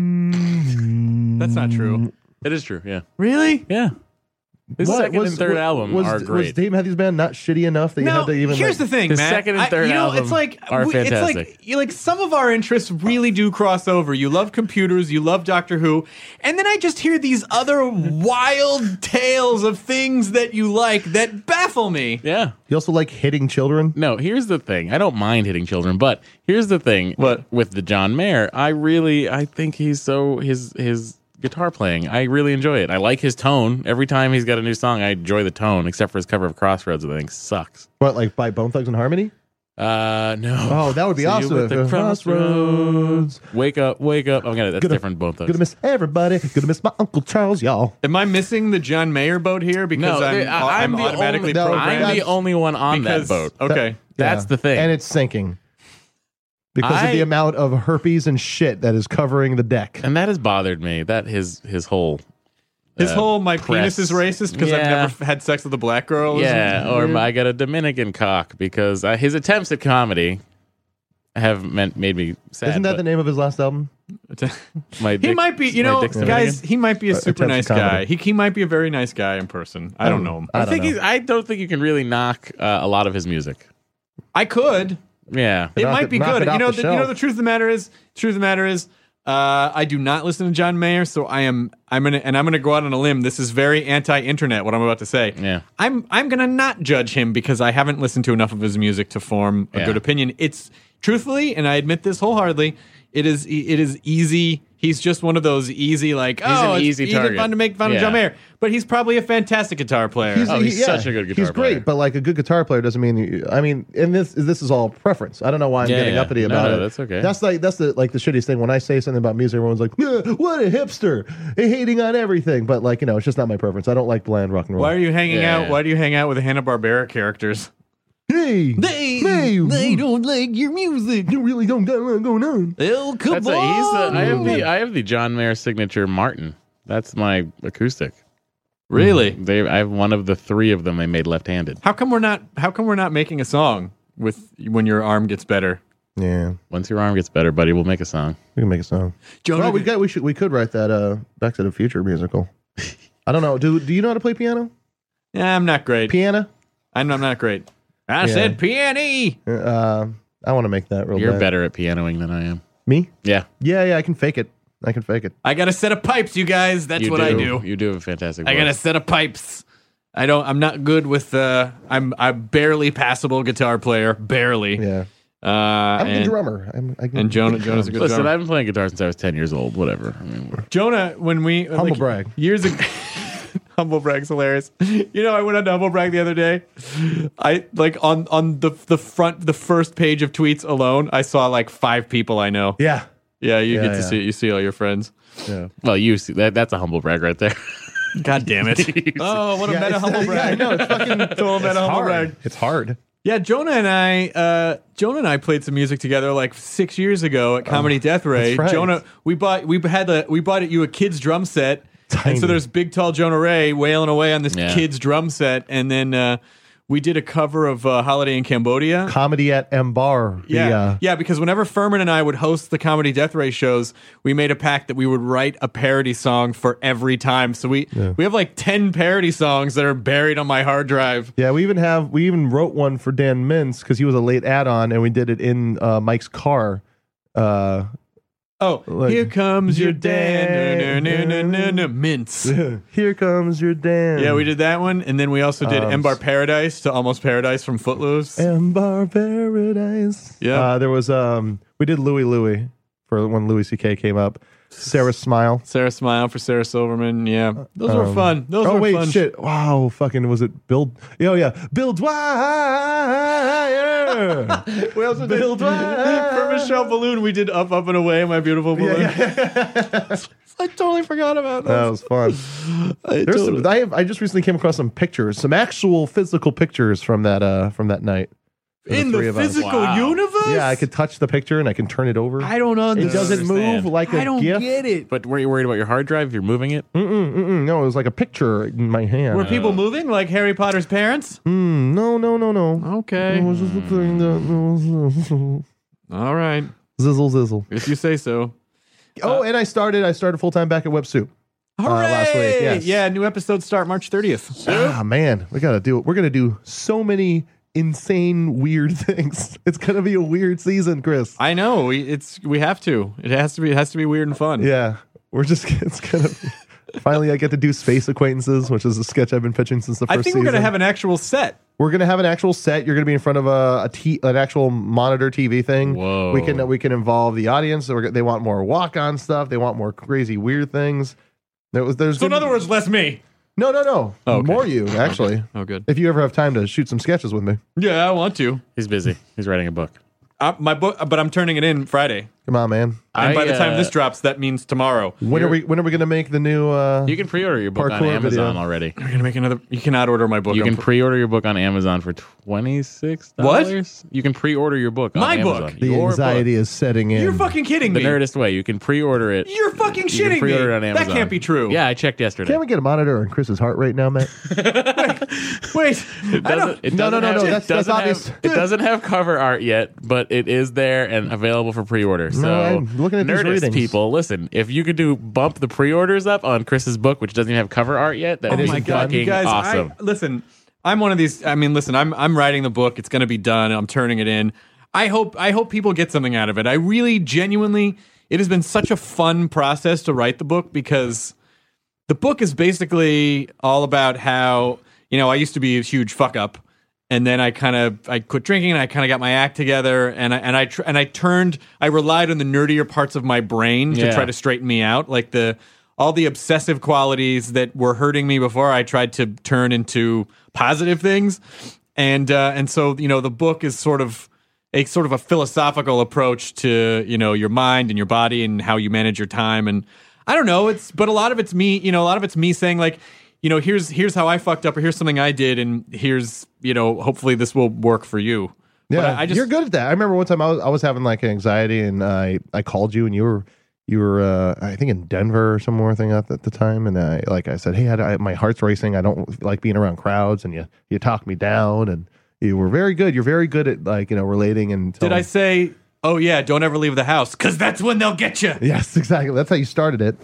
That's not true. It is true, yeah. Really? Yeah. His What second and third album was, are Was great. Dave Matthews Band not shitty enough that you had to even? here's like, the thing, His Matt. second and third album it's like are fantastic. It's like some of our interests really do cross over. You love computers, you love Doctor Who, and then I just hear these other wild tales of things that you like that baffle me. Yeah. You also like hitting children? No, here's the thing. I don't mind hitting children, but here's the thing. What? With the John Mayer, I think he's so his guitar playing. I really enjoy it. I like his tone. Every time he's got a new song, I enjoy the tone, except for his cover of Crossroads, I think sucks. What, like by Bone Thugs and Harmony? No. Oh, that would be See you awesome. at the crossroads. Wake up. I'm gonna. That's different. Bone Thugs. Gonna miss everybody. Gonna miss my Uncle Charles, y'all. Am I missing the John Mayer boat here because I'm the automatically only, programmed? I'm the only one on Because- that boat. Okay. That's the thing. And it's sinking. Because of the amount of herpes and shit that is covering the deck. And that has bothered me. That his whole my press. penis is racist because I've Yeah. never had sex with a black girl. Yeah, or I got a Dominican cock because his attempts at comedy have made me sad. Isn't that the name of his last album? He might be, guys. He might be a super attempts nice at guy. comedy. He might be a very nice guy in person. I don't know him. I don't think you can really knock a lot of his music. I could. Yeah, It might be good. You know, the truth of the matter is, I do not listen to John Mayer, so I'm gonna go out on a limb. This is very anti-internet. What I'm about to say. Yeah, I'm gonna not judge him because I haven't listened to enough of his music to form a good opinion. It's truthfully, and I admit this wholeheartedly, it is easy he's just one of those easy, like, He's an easy it's target. fun to make fun of Yeah. John Mayer. But he's probably a fantastic guitar player. He's such a good guitar He's great, player. but like a good guitar player doesn't mean. I mean, and this is all preference. I don't know why I'm Yeah, getting yeah. uppity No, about no, it. that's okay. That's the shittiest thing when I say something about music. Everyone's like, yeah, "What a hipster! Hating on everything." But like, it's just not my preference. I don't like bland rock and roll. Why are you hanging Yeah, out? yeah. Why do you hang out with the Hanna-Barbera characters? Hey, They don't like your music. You really don't got a lot going on. Oh, come That's I have the John Mayer signature Martin. That's my acoustic. Really? I have one of the 3 of them they made left-handed. How come we're not making a song with when your arm gets better? Yeah, Once your arm gets better, buddy, we'll make a song. we can make a song. Jonah, Well, we could write that Back to the Future musical. I don't know. Do you know how to play piano? Yeah, I'm not great. Piano? I'm not great. I Yeah. said piano. I want to make that real You're bad. better at pianoing than I am. Me? Yeah. Yeah, I can fake it. I got a set of pipes, you guys. That's You what I do. You do have a fantastic I got a voice. set of pipes. I'm not good with I'm a barely passable guitar player. Barely. Yeah. I'm a and, good drummer. and Jonah's a good Listen, drummer. I've been playing guitar since I was 10 years old. Whatever. I mean, Jonah, when we Humble brag. years ago, humble brag's hilarious. I went on to humble brag the other day. I like on the first page of tweets alone, I saw like 5 people I know. Yeah. Yeah, you Yeah, get to yeah. see it. You see all your friends. Yeah. well, you see that's a humble brag right there. God damn it! Oh, what a meta humble brag! Yeah, I know. It's fucking Total meta humble brag. It's hard. Yeah, Jonah and I played some music together like 6 years ago at Comedy Death Ray. that's right. Jonah, we bought you a kid's drum set, Tiny. and so there's big tall Jonah Ray wailing away on this Yeah. kid's drum set, and then we did a cover of Holiday in Cambodia. Comedy at M Bar. Yeah, because whenever Furman and I would host the Comedy Death Ray shows, we made a pact that we would write a parody song for every time. So we have like 10 parody songs that are buried on my hard drive. Yeah, we even wrote one for Dan Mintz because he was a late add-on, and we did it in Mike's car. Like, Here comes your Dan. Mints. Here comes your Dan. Yeah, we did that one. And then we also did M Bar Paradise to Almost Paradise from Footloose. M Bar Paradise. Yeah. There was we did Louie for when Louis C.K. came up. Sarah Smile. Sarah Smile for Sarah Silverman. Yeah. Those were fun. Those were fun. Shit. Wow, fucking was it Bill? Oh yeah, Bill Dwyer. We also did Bill Dwyer. for Michelle Balloon, we did Up, Up and Away, My Beautiful Balloon. I totally forgot about That that. was fun. I just recently came across some pictures, some actual physical pictures from that night. for In three the of us. physical universe? Yeah, I could touch the picture and I can turn it over. I don't It understand. doesn't move like a I don't GIF. get it. But were you worried about your hard drive if you're moving it? No, it was like a picture in my hand. Were people moving like Harry Potter's parents? No. Okay. It was just a thing that All right. zizzle. If you say so. Oh, and I started full time back at Web Soup last week. Hooray! Yes. Yeah, new episodes start March 30th. Ah, man, we gotta do it. We're gonna do so many insane, weird things. It's gonna be a weird season, Chris. I know. We have to. It has to be weird and fun. Yeah, it's gonna. Finally, I get to do Space Acquaintances, which is a sketch I've been pitching since the first I think season. we're gonna have an actual set. We're gonna have an actual set. You're gonna be in front of an actual monitor TV thing. Whoa. We can involve the audience. They want more walk-on stuff. They want more crazy, weird things. There's So in other words, less me. no. Oh, okay. More you actually. Oh, good. If you ever have time to shoot some sketches with me, Yeah, I want to. He's busy. He's writing a book. My book, but I'm turning it in Friday. come on, man. And by the time this drops, that means tomorrow. When are we gonna make the new? You can pre-order your book on Parkour Amazon video. already. We're gonna make another. You cannot order my book. You on can pre-order your book on Amazon for $26. What? You can pre-order your book on My book. Amazon. the Your anxiety book. is setting in. You're fucking kidding The me. Nerdist way. You can pre-order it. You're fucking You can shitting pre-order me. it on Amazon. That can't be true. Yeah, I checked yesterday. Can't we get a monitor on Chris's heart rate now, Matt? Wait. It doesn't, it No, doesn't no, have, no, it that's doesn't obvious. have, it doesn't have cover art yet, but it is there and available for pre-order. So, I'm looking at these Nerdist ratings. people, listen, if you could bump the pre-orders up on Chris's book, which doesn't even have cover art yet, that Oh is my god, fucking you guys! awesome. Listen, I'm one of these. I mean, listen, I'm writing the book. It's going to be done. I'm turning it in. I hope people get something out of it. I really, genuinely, it has been such a fun process to write the book because the book is basically all about how I used to be a huge fuck up, And then I quit drinking, and I kind of got my act together, and I relied on the nerdier parts of my brain to try to straighten me out, like all the obsessive qualities that were hurting me before. I tried to turn into positive things, and so the book is sort of a philosophical approach to your mind and your body and how you manage your time. And I don't know, but a lot of it's me. A lot of it's me saying like, here's how I fucked up, or here's something I did, and here's hopefully this will work for you. Yeah, you're good at that. I remember one time I was having like anxiety, and I called you, and you were I think in Denver or some more thing at the time, and I said, hey, my heart's racing. I don't like being around crowds, and you talked me down, and you were very good. You're very good at relating and telling. Did I say, oh yeah, don't ever leave the house because that's when they'll get you? Yes, exactly. That's how you started it.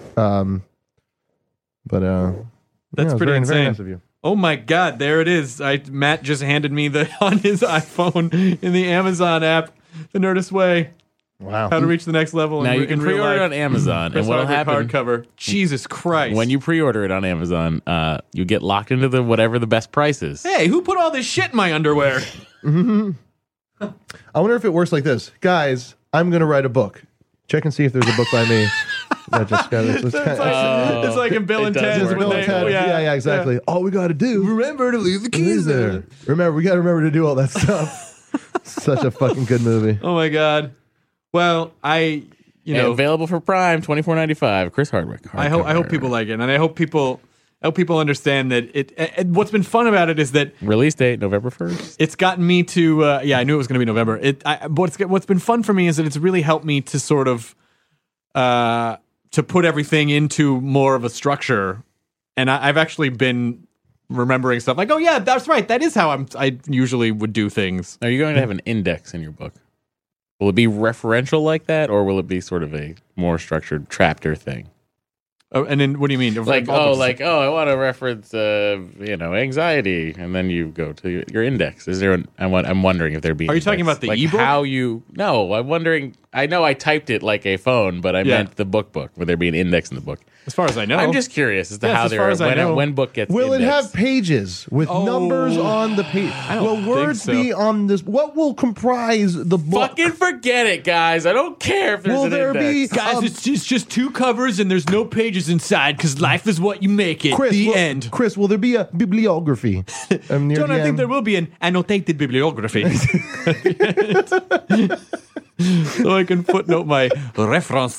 That's pretty insane. Very nice of you. Oh my God, there it is. Matt just handed me on his iPhone in the Amazon app, The Nerdist Way. Wow. How to reach the next level. Now you can pre-order it on Amazon, and what'll happen? Hardcover. Jesus Christ! When you pre-order it on Amazon, you get locked into whatever the best price is. Hey, who put all this shit in my underwear? I wonder if it works like this, guys. I'm going to write a book. Check and see if there's a book by me. It's like in Bill and Ted. Yeah, exactly. All we got to do, remember to leave the keys there. Remember, we got to remember to do all that stuff. Such a fucking good movie. Oh my God. Well, available for Prime, $24.95. Chris Hardwick. I hope people like it, and I hope people understand that it. What's been fun about it is that release date November 1st. It's gotten me to. I knew it was going to be November. What's been fun for me is that it's really helped me to sort of to put everything into more of a structure, and I've actually been remembering stuff like, oh yeah, that's right. That is how I usually would do things. Are you going to have an index in your book? Will it be referential like that, or will it be sort of a more structured chapter thing? Oh, and then what do you mean? I want to reference, anxiety, and then you go to your index. Is there? I'm wondering if there be. Are you talking about the ebook? No, I'm wondering. I know I typed it like a phone, but I meant the book. Would there be an index in the book? As far as I know, I'm just curious as to how when book gets. Will indexed. it have pages with numbers on the page? Will words be on this? What will comprise the book? Fucking forget it, guys. I don't care if there's an index. Guys, it's just two covers and there's no pages inside because life is what you make it. End. Chris, will there be a bibliography? John, I think there will be an annotated bibliography. So I can footnote my references.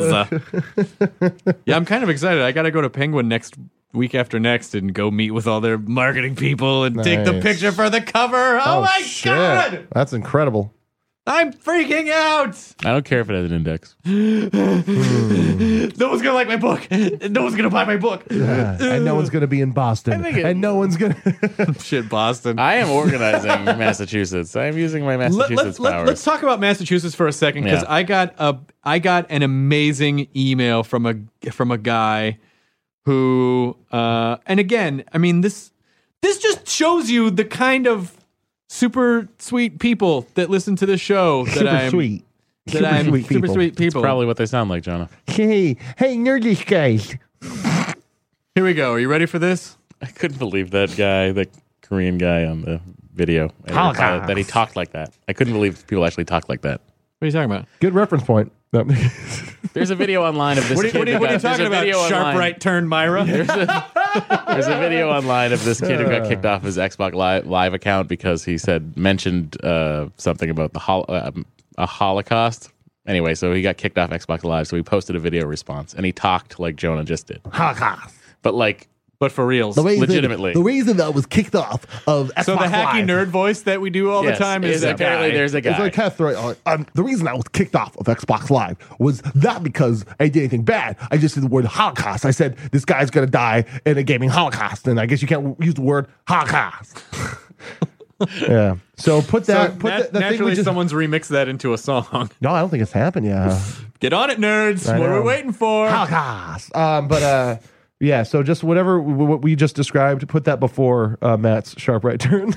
Yeah, I'm kind of excited. I got to go to Penguin week after next and go meet with all their marketing people and take the picture for the cover. Oh my shit. God! That's incredible. I'm freaking out. I don't care if it has an index. No one's going to like my book. No one's going to buy my book. And no one's going to be in Boston. And no one's going to... Shit, Boston. I am organizing Massachusetts. I am using my Massachusetts powers. Let's talk about Massachusetts for a second, because I got an amazing email from a guy who... and again, I mean, this just shows you the kind of super sweet people that listen to this show. Super sweet people. That's probably what they sound like, Jonah. Hey, nerdish guys. Here we go. Are you ready for this? I couldn't believe that guy, the Korean guy on the video, that he talked like that. I couldn't believe people actually talk like that. What are you talking about? Good reference point. There's a video online of this kid. What are you talking about? Sharp right turn Myra? There's a video online of this kid who got kicked off his Xbox Live account because he mentioned something about a Holocaust. Anyway, so he got kicked off Xbox Live, so he posted a video response, and he talked like Jonah just did. Holocaust. But for reals, legitimately. The reason that was kicked off of Xbox So the hacky Live. nerd voice that we do all the time is apparently there's a guy. It's like the reason I was kicked off of Xbox Live was not because I did anything bad. I just said the word Holocaust. I said this guy's gonna die in a gaming Holocaust, and I guess you can't use the word Holocaust. Yeah. So naturally someone's remixed that into a song. No, I don't think it's happened yet. Get on it, nerds. What are we waiting for? Holocaust. Yeah, so just what we just described, put that before Matt's sharp right turn.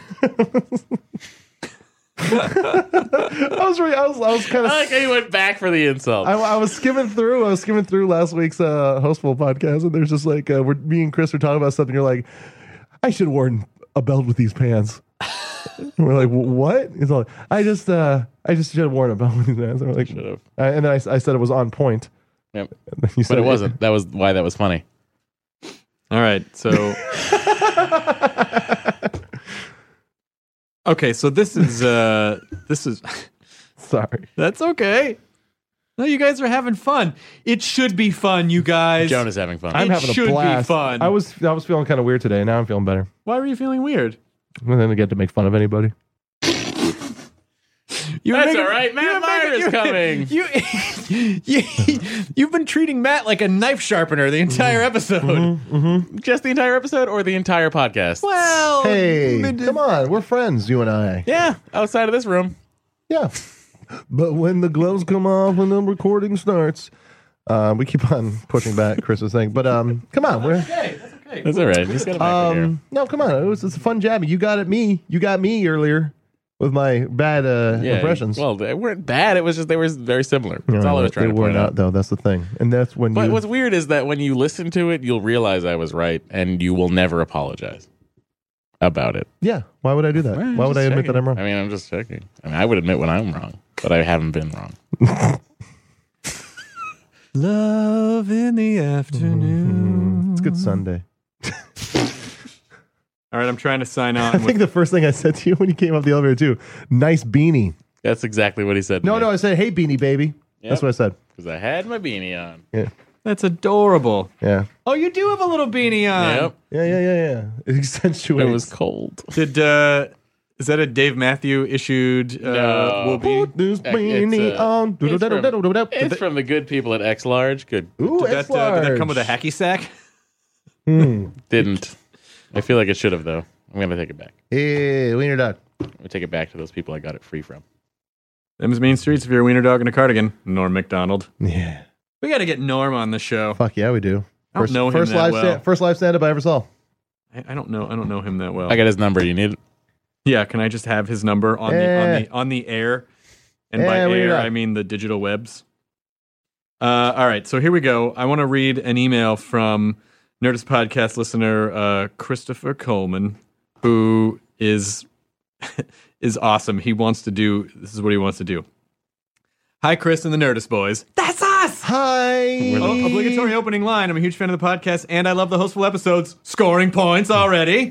I was kind of. I like how you went back for the insult. I was skimming through last week's Hostful podcast, and there's just like me and Chris were talking about something. You're like, I should have worn a belt with these pants. We're like, what? He's like, I just should have worn a belt with these ads. We're like, Should have. and then I said it was on point. Yep. You said But it wasn't. That was why that was funny. All right, so okay, so this is sorry. That's okay. No, you guys are having fun. It should be fun, you guys. Joan is having fun. I'm having a blast. Be fun. I was feeling kind of weird today. Now I'm feeling better. Why were you feeling weird? And then I get to make fun of anybody. That's all right. Matt Meyer is coming. You've been treating Matt like a knife sharpener the entire episode. Just the entire episode or the entire podcast? Well, Hey, come on. We're friends, you and I. Yeah, outside of this room. Yeah. But when the gloves come off, when the recording starts, we keep on pushing back Chris's thing. But come on. That's okay. That's all right. He's got a back here. No, come on. It's a fun jab. You got me earlier with my bad impressions. Well, they weren't bad. It was just they were very similar. That's all I was trying to point out. Though. That's the thing. And that's when But what's weird is that when you listen to it, you'll realize I was right, and you will never apologize about it. Yeah. Why would I do that? Why would I admit that I'm wrong? I mean, I'm just checking. I mean, I would admit when I'm wrong, but I haven't been wrong. Love in the afternoon. It's good Sunday. All right, I'm trying to sign on. I think the first thing I said to you when you came up the elevator too, nice beanie. That's exactly what he said. No, I said, hey, beanie baby. Yep. That's what I said. Because I had my beanie on. Yeah. That's adorable. Yeah. Oh, you do have a little beanie on. Yep. Yeah. It accentuates. It was cold. Did is that a Dave Matthew issued No. Put this beanie on. It's from the good people at X Large. Good. Ooh, did X that come with a hacky sack? Didn't. I feel like it should have, though. I'm going to take it back. Hey, wiener dog. I'm going to take it back to those people I got it free from. Them's mean streets if you're a wiener dog in a cardigan. Norm McDonald. Yeah. We got to get Norm on the show. Fuck yeah, we do. I don't know him that well. First live stand-up I ever saw. I don't know him that well. I got his number. You need it? Yeah, can I just have his number on the air? And by air, I mean the digital webs. All right, so here we go. I want to read an email from Nerdist Podcast listener Christopher Coleman, who is awesome. He wants to do, this is what he wants to do. Hi, Chris and the Nerdist Boys. That's us! Hi! Obligatory opening line. I'm a huge fan of the podcast, and I love the hostful episodes. Scoring points already.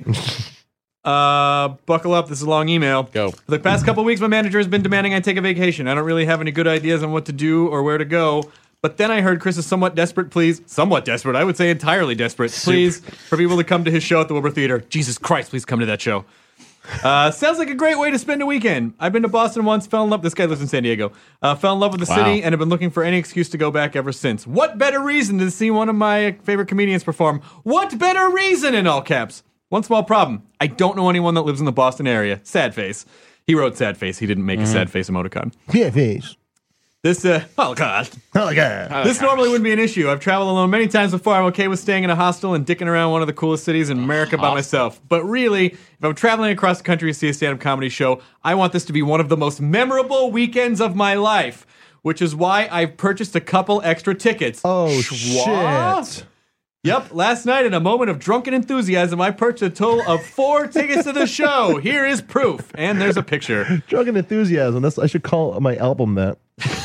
Buckle up. This is a long email. Go. For the past couple of weeks, my manager has been demanding I take a vacation. I don't really have any good ideas on what to do or where to go. But then I heard Chris's somewhat desperate, I would say entirely desperate, please, for people to come to his show at the Wilbur Theater. Jesus Christ, please come to that show. Sounds like a great way to spend a weekend. I've been to Boston once, fell in love. This guy lives in San Diego. Fell in love with the city and have been looking for any excuse to go back ever since. What better reason to see one of my favorite comedians perform? What better reason, in all caps? One small problem. I don't know anyone that lives in the Boston area. Sad face. He wrote sad face. He didn't make a sad face emoticon. Yeah, face. This, oh God. This normally wouldn't be an issue. I've traveled alone many times before. I'm okay with staying in a hostel and dicking around one of the coolest cities in America by myself. But really, if I'm traveling across the country to see a stand-up comedy show, I want this to be one of the most memorable weekends of my life, which is why I've purchased a couple extra tickets. Oh, shit. Yep, last night in a moment of drunken enthusiasm, I purchased a total of 4 tickets to the show. Here is proof. And there's a picture. Drunken enthusiasm. I should call my album that.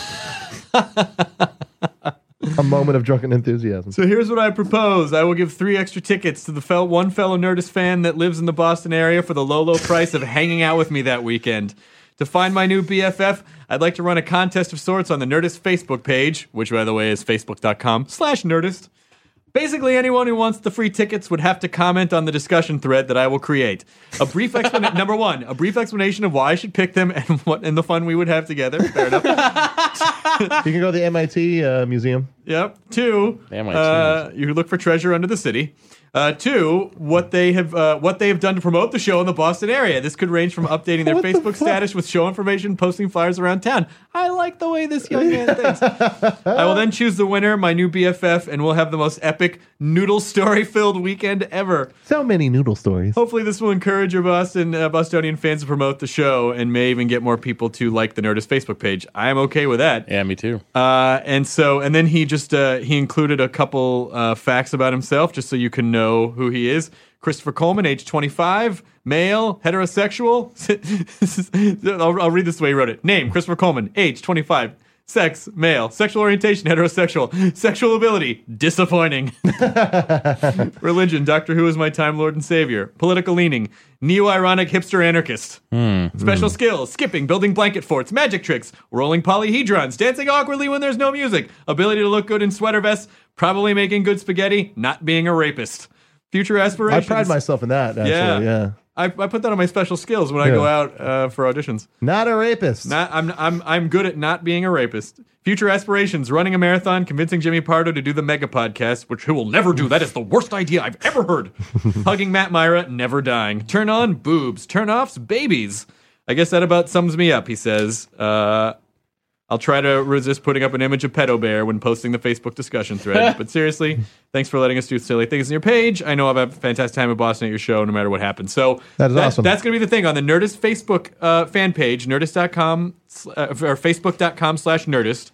A moment of drunken enthusiasm. So here's what I propose. I will give 3 extra tickets to the one fellow Nerdist fan that lives in the Boston area for the low price of hanging out with me that weekend. To find my new BFF, I'd like to run a contest of sorts on the Nerdist Facebook page, which, by the way, is facebook.com/Nerdist. Basically, anyone who wants the free tickets would have to comment on the discussion thread that I will create. Number 1, a brief explanation of why I should pick them and the fun we would have together. Fair enough. You can go to the MIT museum. Yep. 2, you look for treasure under the city. 2, what they have done to promote the show in the Boston area. This could range from updating their Facebook status with show information, posting flyers around town. I like the way this young man thinks. I will then choose the winner, my new BFF, and we'll have the most epic noodle story-filled weekend ever. So many noodle stories. Hopefully this will encourage your Bostonian fans to promote the show and may even get more people to like the Nerdist Facebook page. I'm okay with that. Yeah, me too. And then he just he included a couple facts about himself just so you can know know who he is. Christopher Coleman, age 25, male, heterosexual. I'll read this the way he wrote it. Name, Christopher Coleman, age 25. Sex, male. Sexual orientation, heterosexual. Sexual ability, disappointing. Religion, Doctor Who is my Time Lord and Savior. Political leaning, neo-ironic hipster anarchist. Special skills, skipping, building blanket forts, magic tricks, rolling polyhedrons, dancing awkwardly when there's no music, ability to look good in sweater vests, probably making good spaghetti, not being a rapist. Future aspirations. I pride myself in that, actually. Yeah. I put that on my special skills when I go out for auditions. Not a rapist. I'm good at not being a rapist. Future aspirations: running a marathon, convincing Jimmy Pardo to do the Mega Podcast, which he will never do. That is the worst idea I've ever heard. Hugging Matt Myra, never dying. Turn on boobs. Turn offs babies. I guess that about sums me up. He says. I'll try to resist putting up an image of Pedo Bear when posting the Facebook discussion thread. But seriously, thanks for letting us do silly things in your page. I know I'll have a fantastic time in Boston at your show no matter what happens. So that is awesome. That's going to be the thing on the Nerdist Facebook fan page, nerdist.com or facebook.com/Nerdist.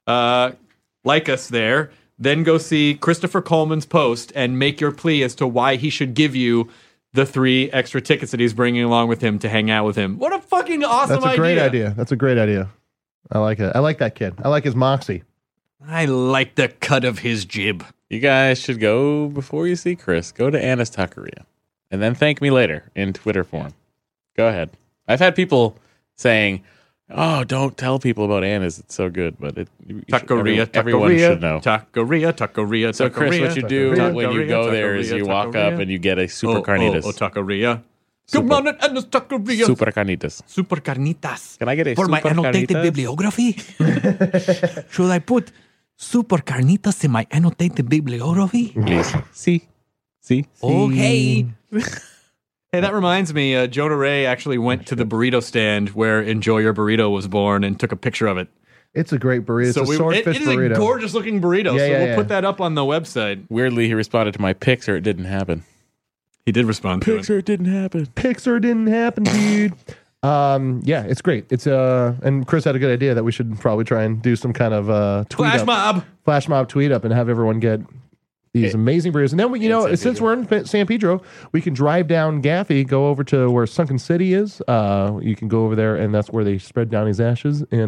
Like us there. Then go see Christopher Coleman's post and make your plea as to why he should give you the 3 extra tickets that he's bringing along with him to hang out with him. What a fucking awesome idea. That's a great idea. That's a great idea. I like it. I like that kid. I like his moxie. I like the cut of his jib. You guys should go, before you see Chris, go to Anna's Taqueria and then thank me later in Twitter form. Go ahead. I've had people saying, oh, don't tell people about Anna's. It's so good. But everyone should know. Taqueria. So, Chris, what you do when you go there is you walk up and you get a super carnitas. Taqueria. Come on, Anna's Taqueria. Super carnitas. Super carnitas. Can I get a For super my annotated carnitas? bibliography? Should I put super carnitas in my annotated bibliography? Please. See. Okay. Hey, that reminds me, Jonah Ray actually went to the burrito stand where Enjoy Your Burrito was born and took a picture of it. It's a great burrito. It's a swordfish it is burrito. a gorgeous looking burrito, we'll put that up on the website. Weirdly, he responded to my pics or it didn't happen. He did respond to it. Pixar didn't happen. Pixar didn't happen, dude. Yeah, it's great. It's and Chris had a good idea that we should probably try and do some kind of flash mob tweet up and have everyone get these amazing burritos. And then we, since we're in San Pedro, we can drive down Gaffey, go over to where Sunken City is. You can go over there, and that's where they spread down his ashes in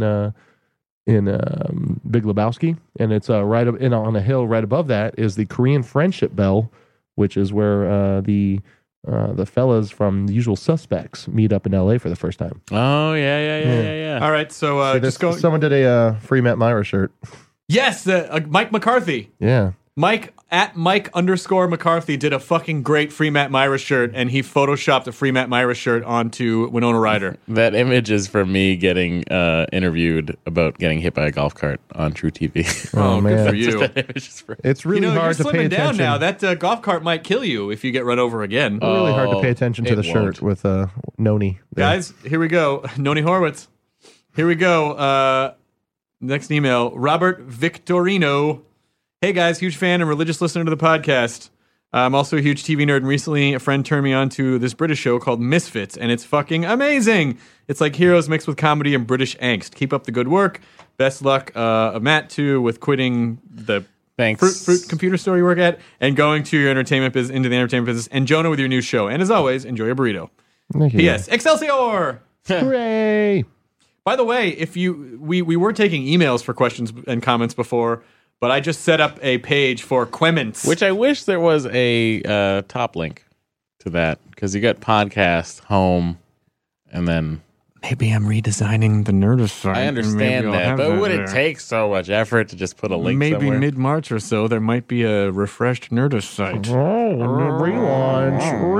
Big Lebowski, and it's right up on a hill right above that is the Korean Friendship Bell, which is where the fellas from The Usual Suspects meet up in L.A. for the first time. Oh, yeah. All right, so just go. Someone did a free Matt Myra shirt. Yes, Mike McCarthy. Yeah. Mike @Mike_McCarthy did a fucking great free Matt Myra shirt, and he photoshopped a free Matt Myra shirt onto Winona Ryder. That image is from me getting interviewed about getting hit by a golf cart on True TV. Oh man, good for you. It's really hard to pay attention. attention. Down now. That golf cart might kill you if you get run over again. It's really hard to pay attention to the shirt with Noni. There. Guys, here we go. Noni Horowitz. Here we go. Next email. Robert Victorino. Hey guys, huge fan and religious listener to the podcast. I'm also a huge TV nerd, and recently a friend turned me on to this British show called Misfits, and it's fucking amazing. It's like heroes mixed with comedy and British angst. Keep up the good work. Best luck, Matt, too, with quitting the fruit computer store you work at and going to your into the entertainment business. And Jonah with your new show. And as always, enjoy your burrito. P.S. Excelsior! Hooray! By the way, we were taking emails for questions and comments before, but I just set up a page for Quements. Which I wish there was a top link to that, because you got podcast, home, and then... Maybe I'm redesigning the Nerdist site. I understand that, but would it take so much effort to just put a link Maybe somewhere? mid-March or so, there might be a refreshed Nerdist site. Relaunch.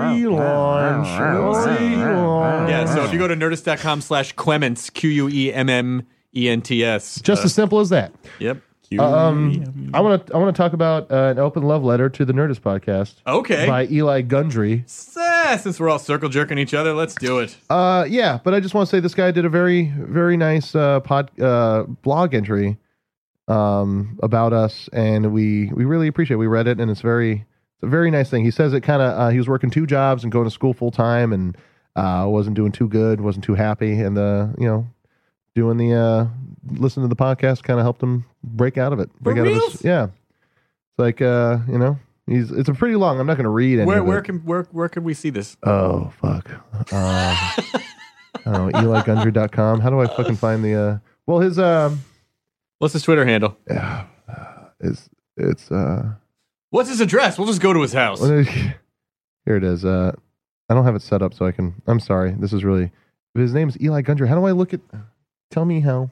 Yeah, so if you go to nerdist.com/Quements, QUEMMENTS. Just as simple as that. Yep. I want to talk about an open love letter to the Nerdist podcast. Okay. By Eli Gundry. Since we're all circle jerking each other, let's do it. Yeah, but I just want to say this guy did a very, very nice blog entry about us, and we really appreciate it. We read it, and it's a very nice thing. He says it kind of he was working 2 jobs and going to school full time, and wasn't doing too good, wasn't too happy, and doing the listening to the podcast kind of helped him break out of it. Yeah. It's like It's a pretty long. I'm not going to read any of it. Where can we see this? Oh fuck. I don't know. EliGundry.com. How do I fucking find the? Well, his What's his Twitter handle? Yeah, it's What's his address? We'll just go to his house. Here it is. I don't have it set up, so I can. I'm sorry. This is really. His name's Eli Gundry. How do I look at? Tell me how.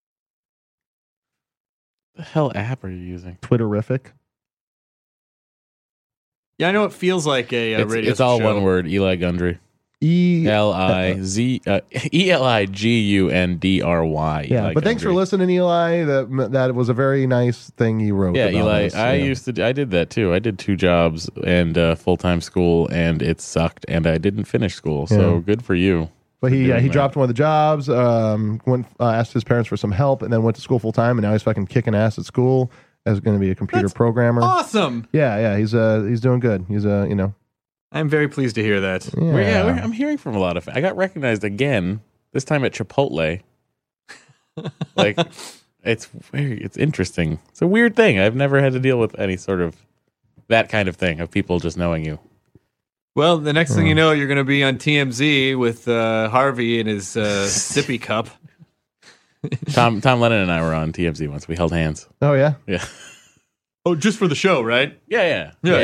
The hell app are you using? Twitterific. Yeah, I know it feels like a radio. It's all show. one word. Eli Gundry. ELIGUNDRY. Yeah, but thanks for listening, Eli. That was a very nice thing you wrote. Yeah, about Eli. us. I did that too. I did 2 jobs and full-time school, and it sucked. And I didn't finish school, so good for you. But he dropped one of the jobs. Went asked his parents for some help, and then went to school full time. And now he's fucking kicking ass at school as going to be a computer programmer. Awesome. Yeah. He's doing good. He's I'm very pleased to hear that. Yeah. I'm hearing from a lot of. I got recognized again. This time at Chipotle. Like, it's interesting. It's a weird thing. I've never had to deal with any sort of that kind of thing of people just knowing you. Well, the next thing you know, you're going to be on TMZ with Harvey and his sippy cup. Tom Lennon and I were on TMZ once. We held hands. Oh yeah. Yeah. Oh, just for the show, right? Yeah, sure.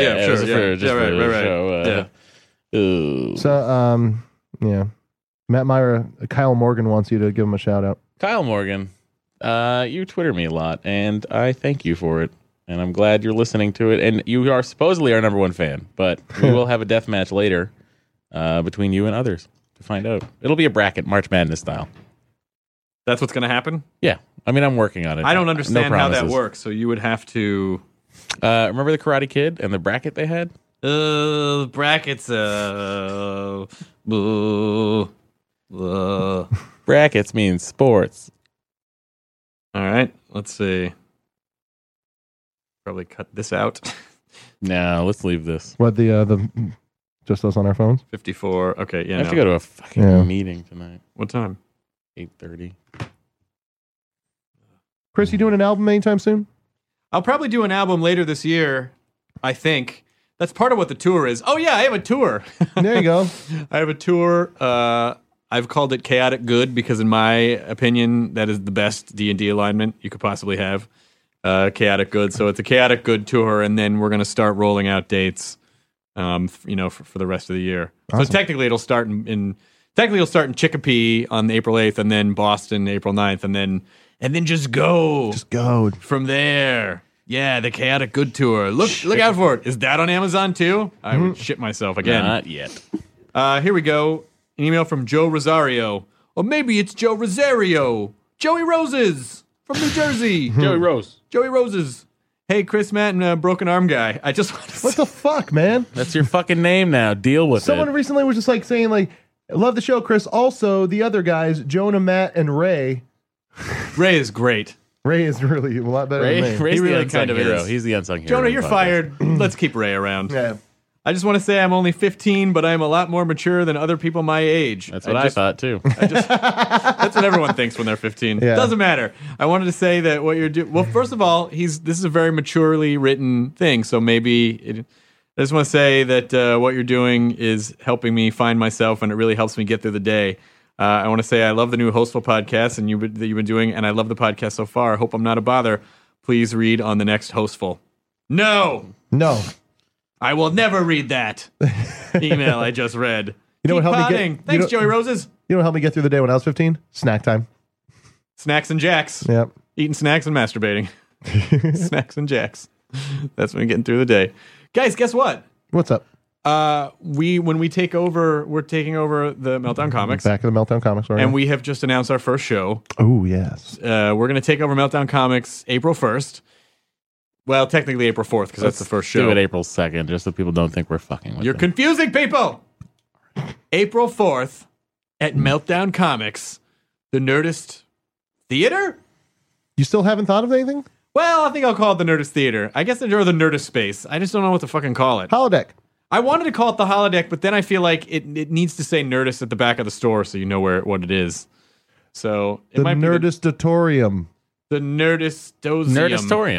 Show. So, yeah. Matt Myra, Kyle Morgan wants you to give him a shout out. Kyle Morgan, you Twitter me a lot, and I thank you for it. And I'm glad you're listening to it. And you are supposedly our number 1 fan, but we will have a death match later between you and others to find out. It'll be a bracket, March Madness style. That's what's going to happen? Yeah. I mean, I'm working on it. I don't understand No how that promises. works. So you would have to... remember the Karate Kid and the bracket they had? Brackets. Brackets means sports. All right. Let's see. Probably cut this out. No, let's leave this. What the just us on our phones? 54. Okay. Yeah. I have to go to a fucking meeting tonight. What time? 8:30. Chris, you doing an album anytime soon? I'll probably do an album later this year, I think. That's part of what the tour is. Oh, yeah, I have a tour. There you go. I have a tour. I've called it Chaotic Good because, in my opinion, that is the best D&D alignment you could possibly have. Chaotic Good. So it's a Chaotic Good tour, and then we're going to start rolling out dates, for the rest of the year. Awesome. So technically, it'll start in Chicopee on April 8th, and then Boston April 9th, and then just go. Just go. From there. Yeah, the Chaotic Good tour. Look out for it. Is that on Amazon too? I would shit myself again. Not yet. Here we go. An email from Joe Rosario. Or maybe it's Joe Rosario. Joey Roses from New Jersey. Joey Roses. Hey, Chris, Matt, and Broken Arm Guy. I just want to What the fuck, man? That's your fucking name now. Deal with Someone it. recently was just like saying like, I love the show, Chris. Also, the other guys, Jonah, Matt, and Ray. Ray is great. Ray is really a lot better than me. Ray's He really the unsung kind of hero. is. He's the unsung hero. Jonah, of the you're podcast. fired. Let's keep Ray around. Yeah. I just want to say I'm only 15, but I'm a lot more mature than other people my age. That's what I thought too. That's what everyone thinks when they're 15. Yeah. Doesn't matter. I wanted to say that what you're doing. Well, first of all, this is a very maturely written thing, so maybe I just want to say that what you're doing is helping me find myself, and it really helps me get through the day. I want to say I love the new Hostful podcast that you've been doing, and I love the podcast so far. I hope I'm not a bother. Please read on the next Hostful. No, I will never read that email I just read. You know what Keep helped me potting. get? Thanks, Joey Roses. You know what helped me get through the day when I was 15? Snack time. Snacks and jacks. Yep. Eating snacks and masturbating. Snacks and jacks. That's when getting through the day. Guys, guess what? What's up? When we take over, we're taking over the Meltdown Comics. Back of the Meltdown Comics. Right And now. we have just announced our first show. Oh, yes. We're going to take over Meltdown Comics April 1st. Well, technically April 4th, because that's the first show. Do it April 2nd, just so people don't think we're fucking with You're them. confusing people! April 4th at Meltdown Comics, the Nerdist Theater? You still haven't thought of anything? Well, I think I'll call it the Nerdist Theater. I guess or the Nerdist Space. I just don't know what to fucking call it. Holodeck. I wanted to call it the Holodeck, but then I feel like it needs to say Nerdist at the back of the store so you know what it is. So it The might Nerdistatorium. be the Nerdistosium. Nerdistorium.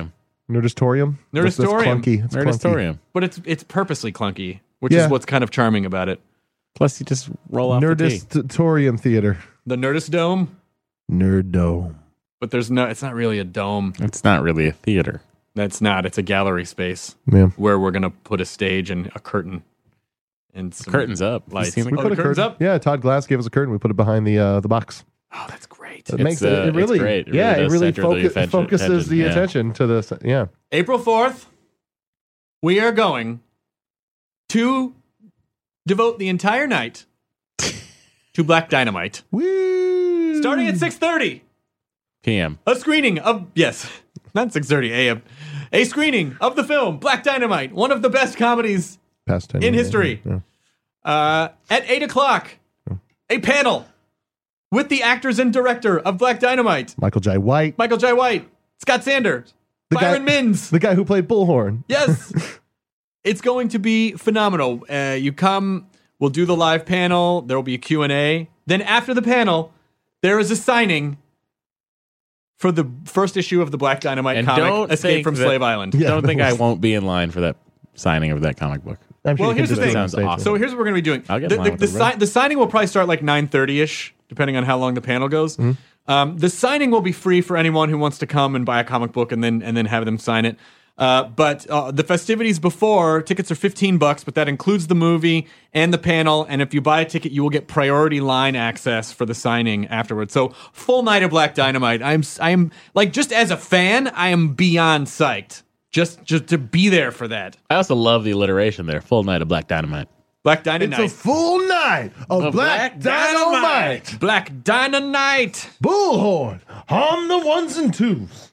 Nerditorium. That's clunky. It's Nerditorium. But it's purposely clunky, which is what's kind of charming about it. Plus, you just roll off the T. Nerditorium Theater. The Nerdist Dome. Nerd Dome. But it's not really a dome. It's not really a theater. That's not. It's a gallery space where we're going to put a stage and a curtain. And some curtain's up. Lights. We put a curtain up? Yeah, Todd Glass gave us a curtain. We put it behind the box. Oh, that's great. It makes it really, it's great. It really focuses the attention to this. Yeah. April 4th, we are going to devote the entire night to Black Dynamite. Woo! Starting at 6:30 p.m. A screening of, not 6:30 a.m. A screening of the film Black Dynamite, one of the best comedies in history. Yeah. At 8 o'clock, a panel with the actors and director of Black Dynamite. Michael J. White, Scott Sanders, Byron Mins. The guy who played Bullhorn. Yes. It's going to be phenomenal. You come, we'll do the live panel. There will be a Q&A. Then after the panel, there is a signing for the first issue of the Black Dynamite comic, Escape from Slave Island. Yeah, don't think I won't be in line for that signing of that comic book. Well, here's the thing. Sounds awesome. So here's what we're going to be doing. I'll get the signing will probably start like 9:30ish, depending on how long the panel goes. Mm-hmm. The signing will be free for anyone who wants to come and buy a comic book and then have them sign it. But the festivities before, tickets are $15, but that includes the movie and the panel. And if you buy a ticket, you will get priority line access for the signing afterwards. So full night of Black Dynamite. I'm like, just as a fan, I am beyond psyched. Just to be there for that. I also love the alliteration there. Full night of Black Dynamite. Black Dynamite. It's a full night of Black Dynamite. Black Dynamite. Bullhorn on the ones and twos.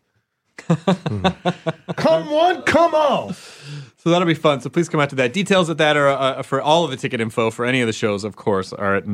Come one, come all. So that'll be fun. So please come out to that. Details of that are for all of the ticket info for any of the shows, of course, are at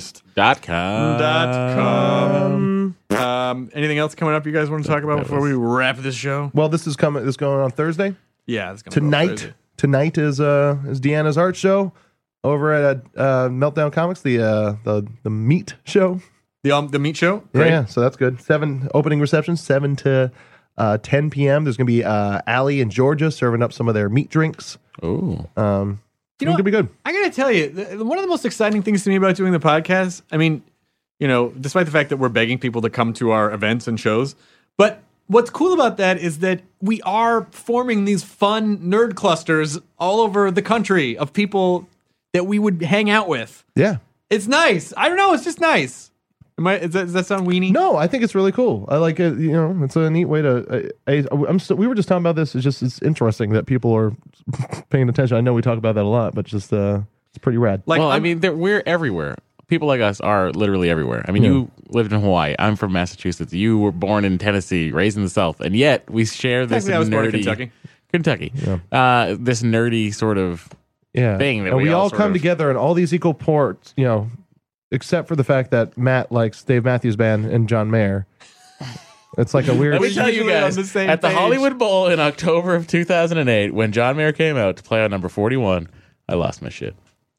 nerdist.com. Anything else coming up you guys want to talk about before we wrap this show? Well, this is going on Thursday. Yeah, it's tonight. Tonight is Deanna's art show over at Meltdown Comics, the meat show. The meat show. Great. Yeah. So that's good. 7 opening receptions, 7 to 10 p.m. There's going to be Allie and Georgia serving up some of their meat drinks. Oh, it's going to be good. I got to tell you, one of the most exciting things to me about doing the podcast, I mean, despite the fact that we're begging people to come to our events and shows, but what's cool about that is that we are forming these fun nerd clusters all over the country of people that we would hang out with. Yeah. It's nice. I don't know. It's just nice. Does that sound weenie? No, I think it's really cool. I like it. It's a neat way to. We were just talking about this. It's interesting that people are paying attention. I know we talk about that a lot, but just it's pretty rad. We're everywhere. People like us are literally everywhere. I mean, you lived in Hawaii. I'm from Massachusetts. You were born in Tennessee, raised in the South, and yet we share this nerdy. I was born in Kentucky. Yeah. This nerdy sort of thing that we all come together in all these equal ports. Except for the fact that Matt likes Dave Matthews Band and John Mayer. It's like a weird... Let me tell you guys, at the Hollywood Bowl in October of 2008, when John Mayer came out to play on number 41, I lost my shit.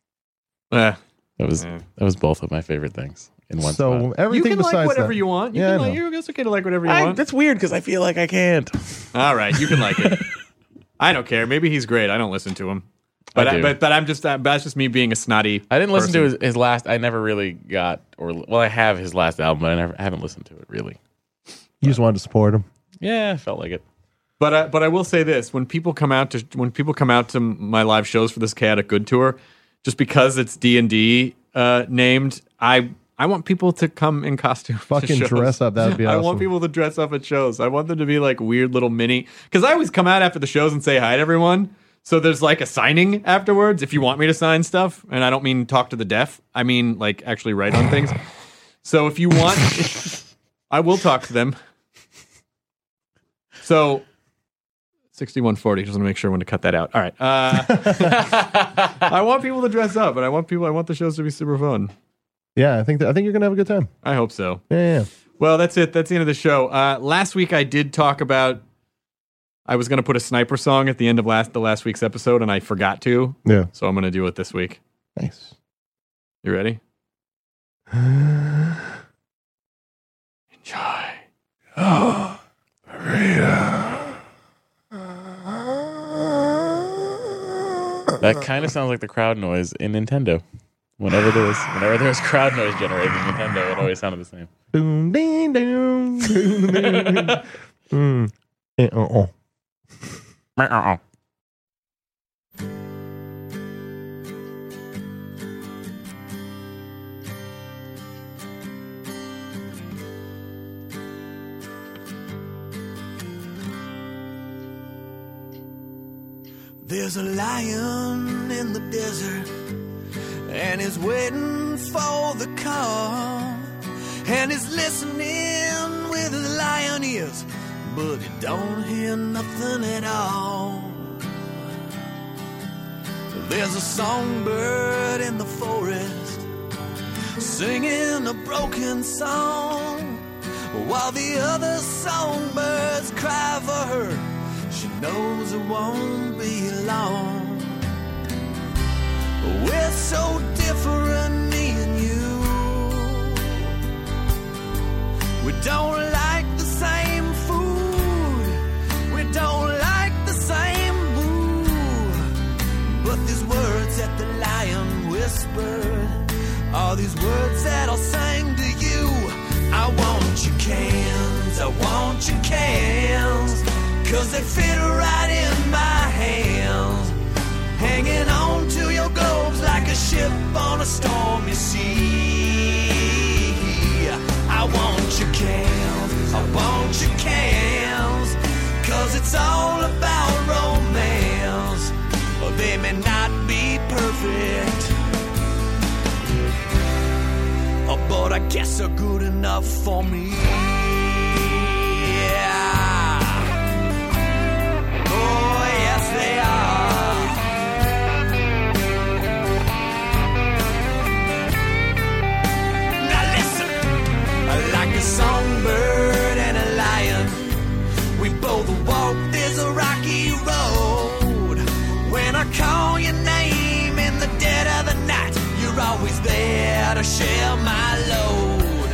That was both of my favorite things in one spot. So everything you can besides like whatever that. you want. It's okay to like whatever you want. That's weird because I feel like I can't. All right, you can like it. I don't care. Maybe he's great. I don't listen to him. But I'm just that's just me being a snotty. I didn't listen to his last. I never really got I have his last album, but I haven't listened to it really. You just wanted to support him. Yeah, I felt like it. But I will say this: when people come out to my live shows for this Chaotic Good tour, just because it's D&D named, I want people to come in costume. Fucking dress up. That would be awesome. I want people to dress up at shows. I want them to be like weird little mini. Because I always come out after the shows and say hi to everyone. So there's like a signing afterwards if you want me to sign stuff. And I don't mean talk to the deaf. I mean like actually write on things. So if you want, I will talk to them. So 6140. Just want to make sure when to cut that out. All right. I want people to dress up, and I want the shows to be super fun. Yeah, I think you're gonna have a good time. I hope so. Yeah. Well, that's it. That's the end of the show. Last week I did talk about. I was going to put a Sniper song at the end of the last week's episode, and I forgot to. Yeah. So I'm going to do it this week. Nice. You ready? Enjoy. Oh, Rita. That kind of sounds like the crowd noise in Nintendo. Whenever there was crowd noise generated in Nintendo, it always sounded the same. Boom, ding, ding, boom, ding. There's a lion in the desert, and he's waiting for the call, and he's listening with his lion ears, but he don't hear nothing at all. There's a songbird in the forest, singing a broken song, while the other songbirds cry for her. She knows it won't be long. We're so different, me and you. We don't like the same food. We don't like the same boo. But these words that the lion whispered are these words that I'll sing to you. I want your cans, I want your cans, 'cause they fit right in my hands. Hanging on to your globes like a ship on a stormy sea. I want your cans, I want your cans, 'cause it's all about romance. They may not be perfect, but I guess they're good enough for me. Songbird and a lion, we both walk this rocky road. When I call your name in the dead of the night, you're always there to share my load.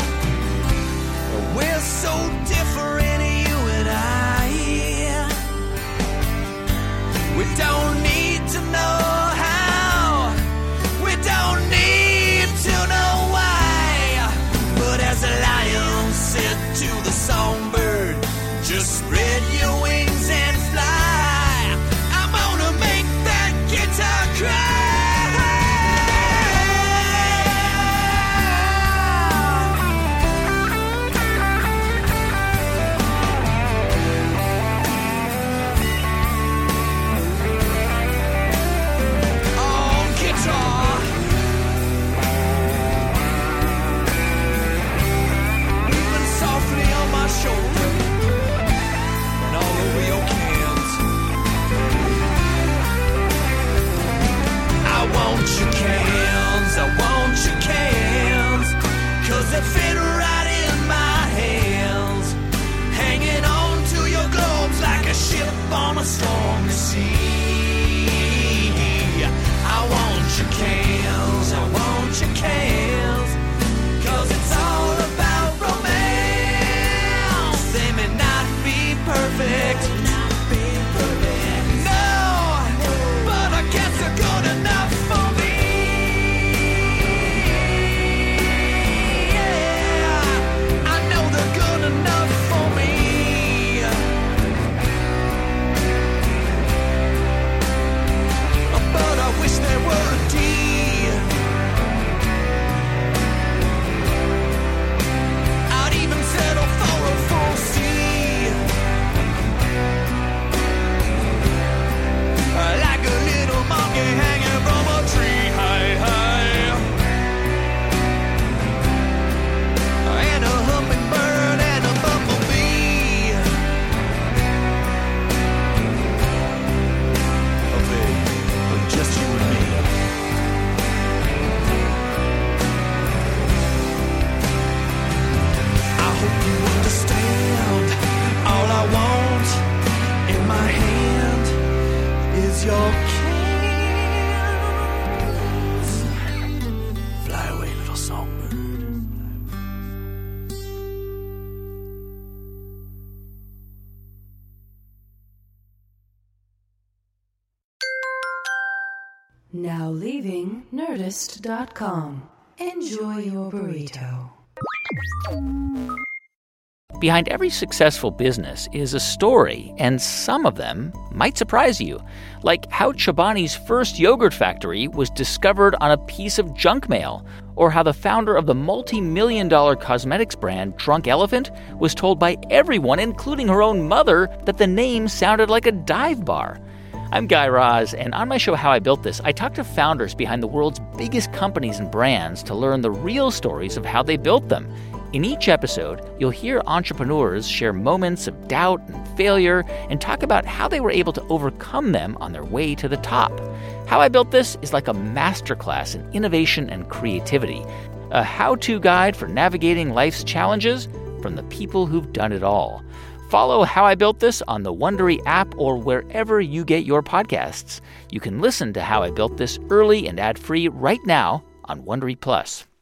We're so different, you and I. We don't need to know how, we don't need to know why. But as a lion said to the songbird, just spread your wings and fly. I'm gonna make that guitar cry. Now leaving Nerdist.com. Enjoy your burrito. Behind every successful business is a story, and some of them might surprise you. Like how Chobani's first yogurt factory was discovered on a piece of junk mail, or how the founder of the multi-million-dollar cosmetics brand Drunk Elephant was told by everyone, including her own mother, that the name sounded like a dive bar. I'm Guy Raz, and on my show How I Built This, I talk to founders behind the world's biggest companies and brands to learn the real stories of how they built them. In each episode, you'll hear entrepreneurs share moments of doubt and failure and talk about how they were able to overcome them on their way to the top. How I Built This is like a masterclass in innovation and creativity, a how-to guide for navigating life's challenges from the people who've done it all. Follow How I Built This on the Wondery app or wherever you get your podcasts. You can listen to How I Built This early and ad-free right now on Wondery Plus.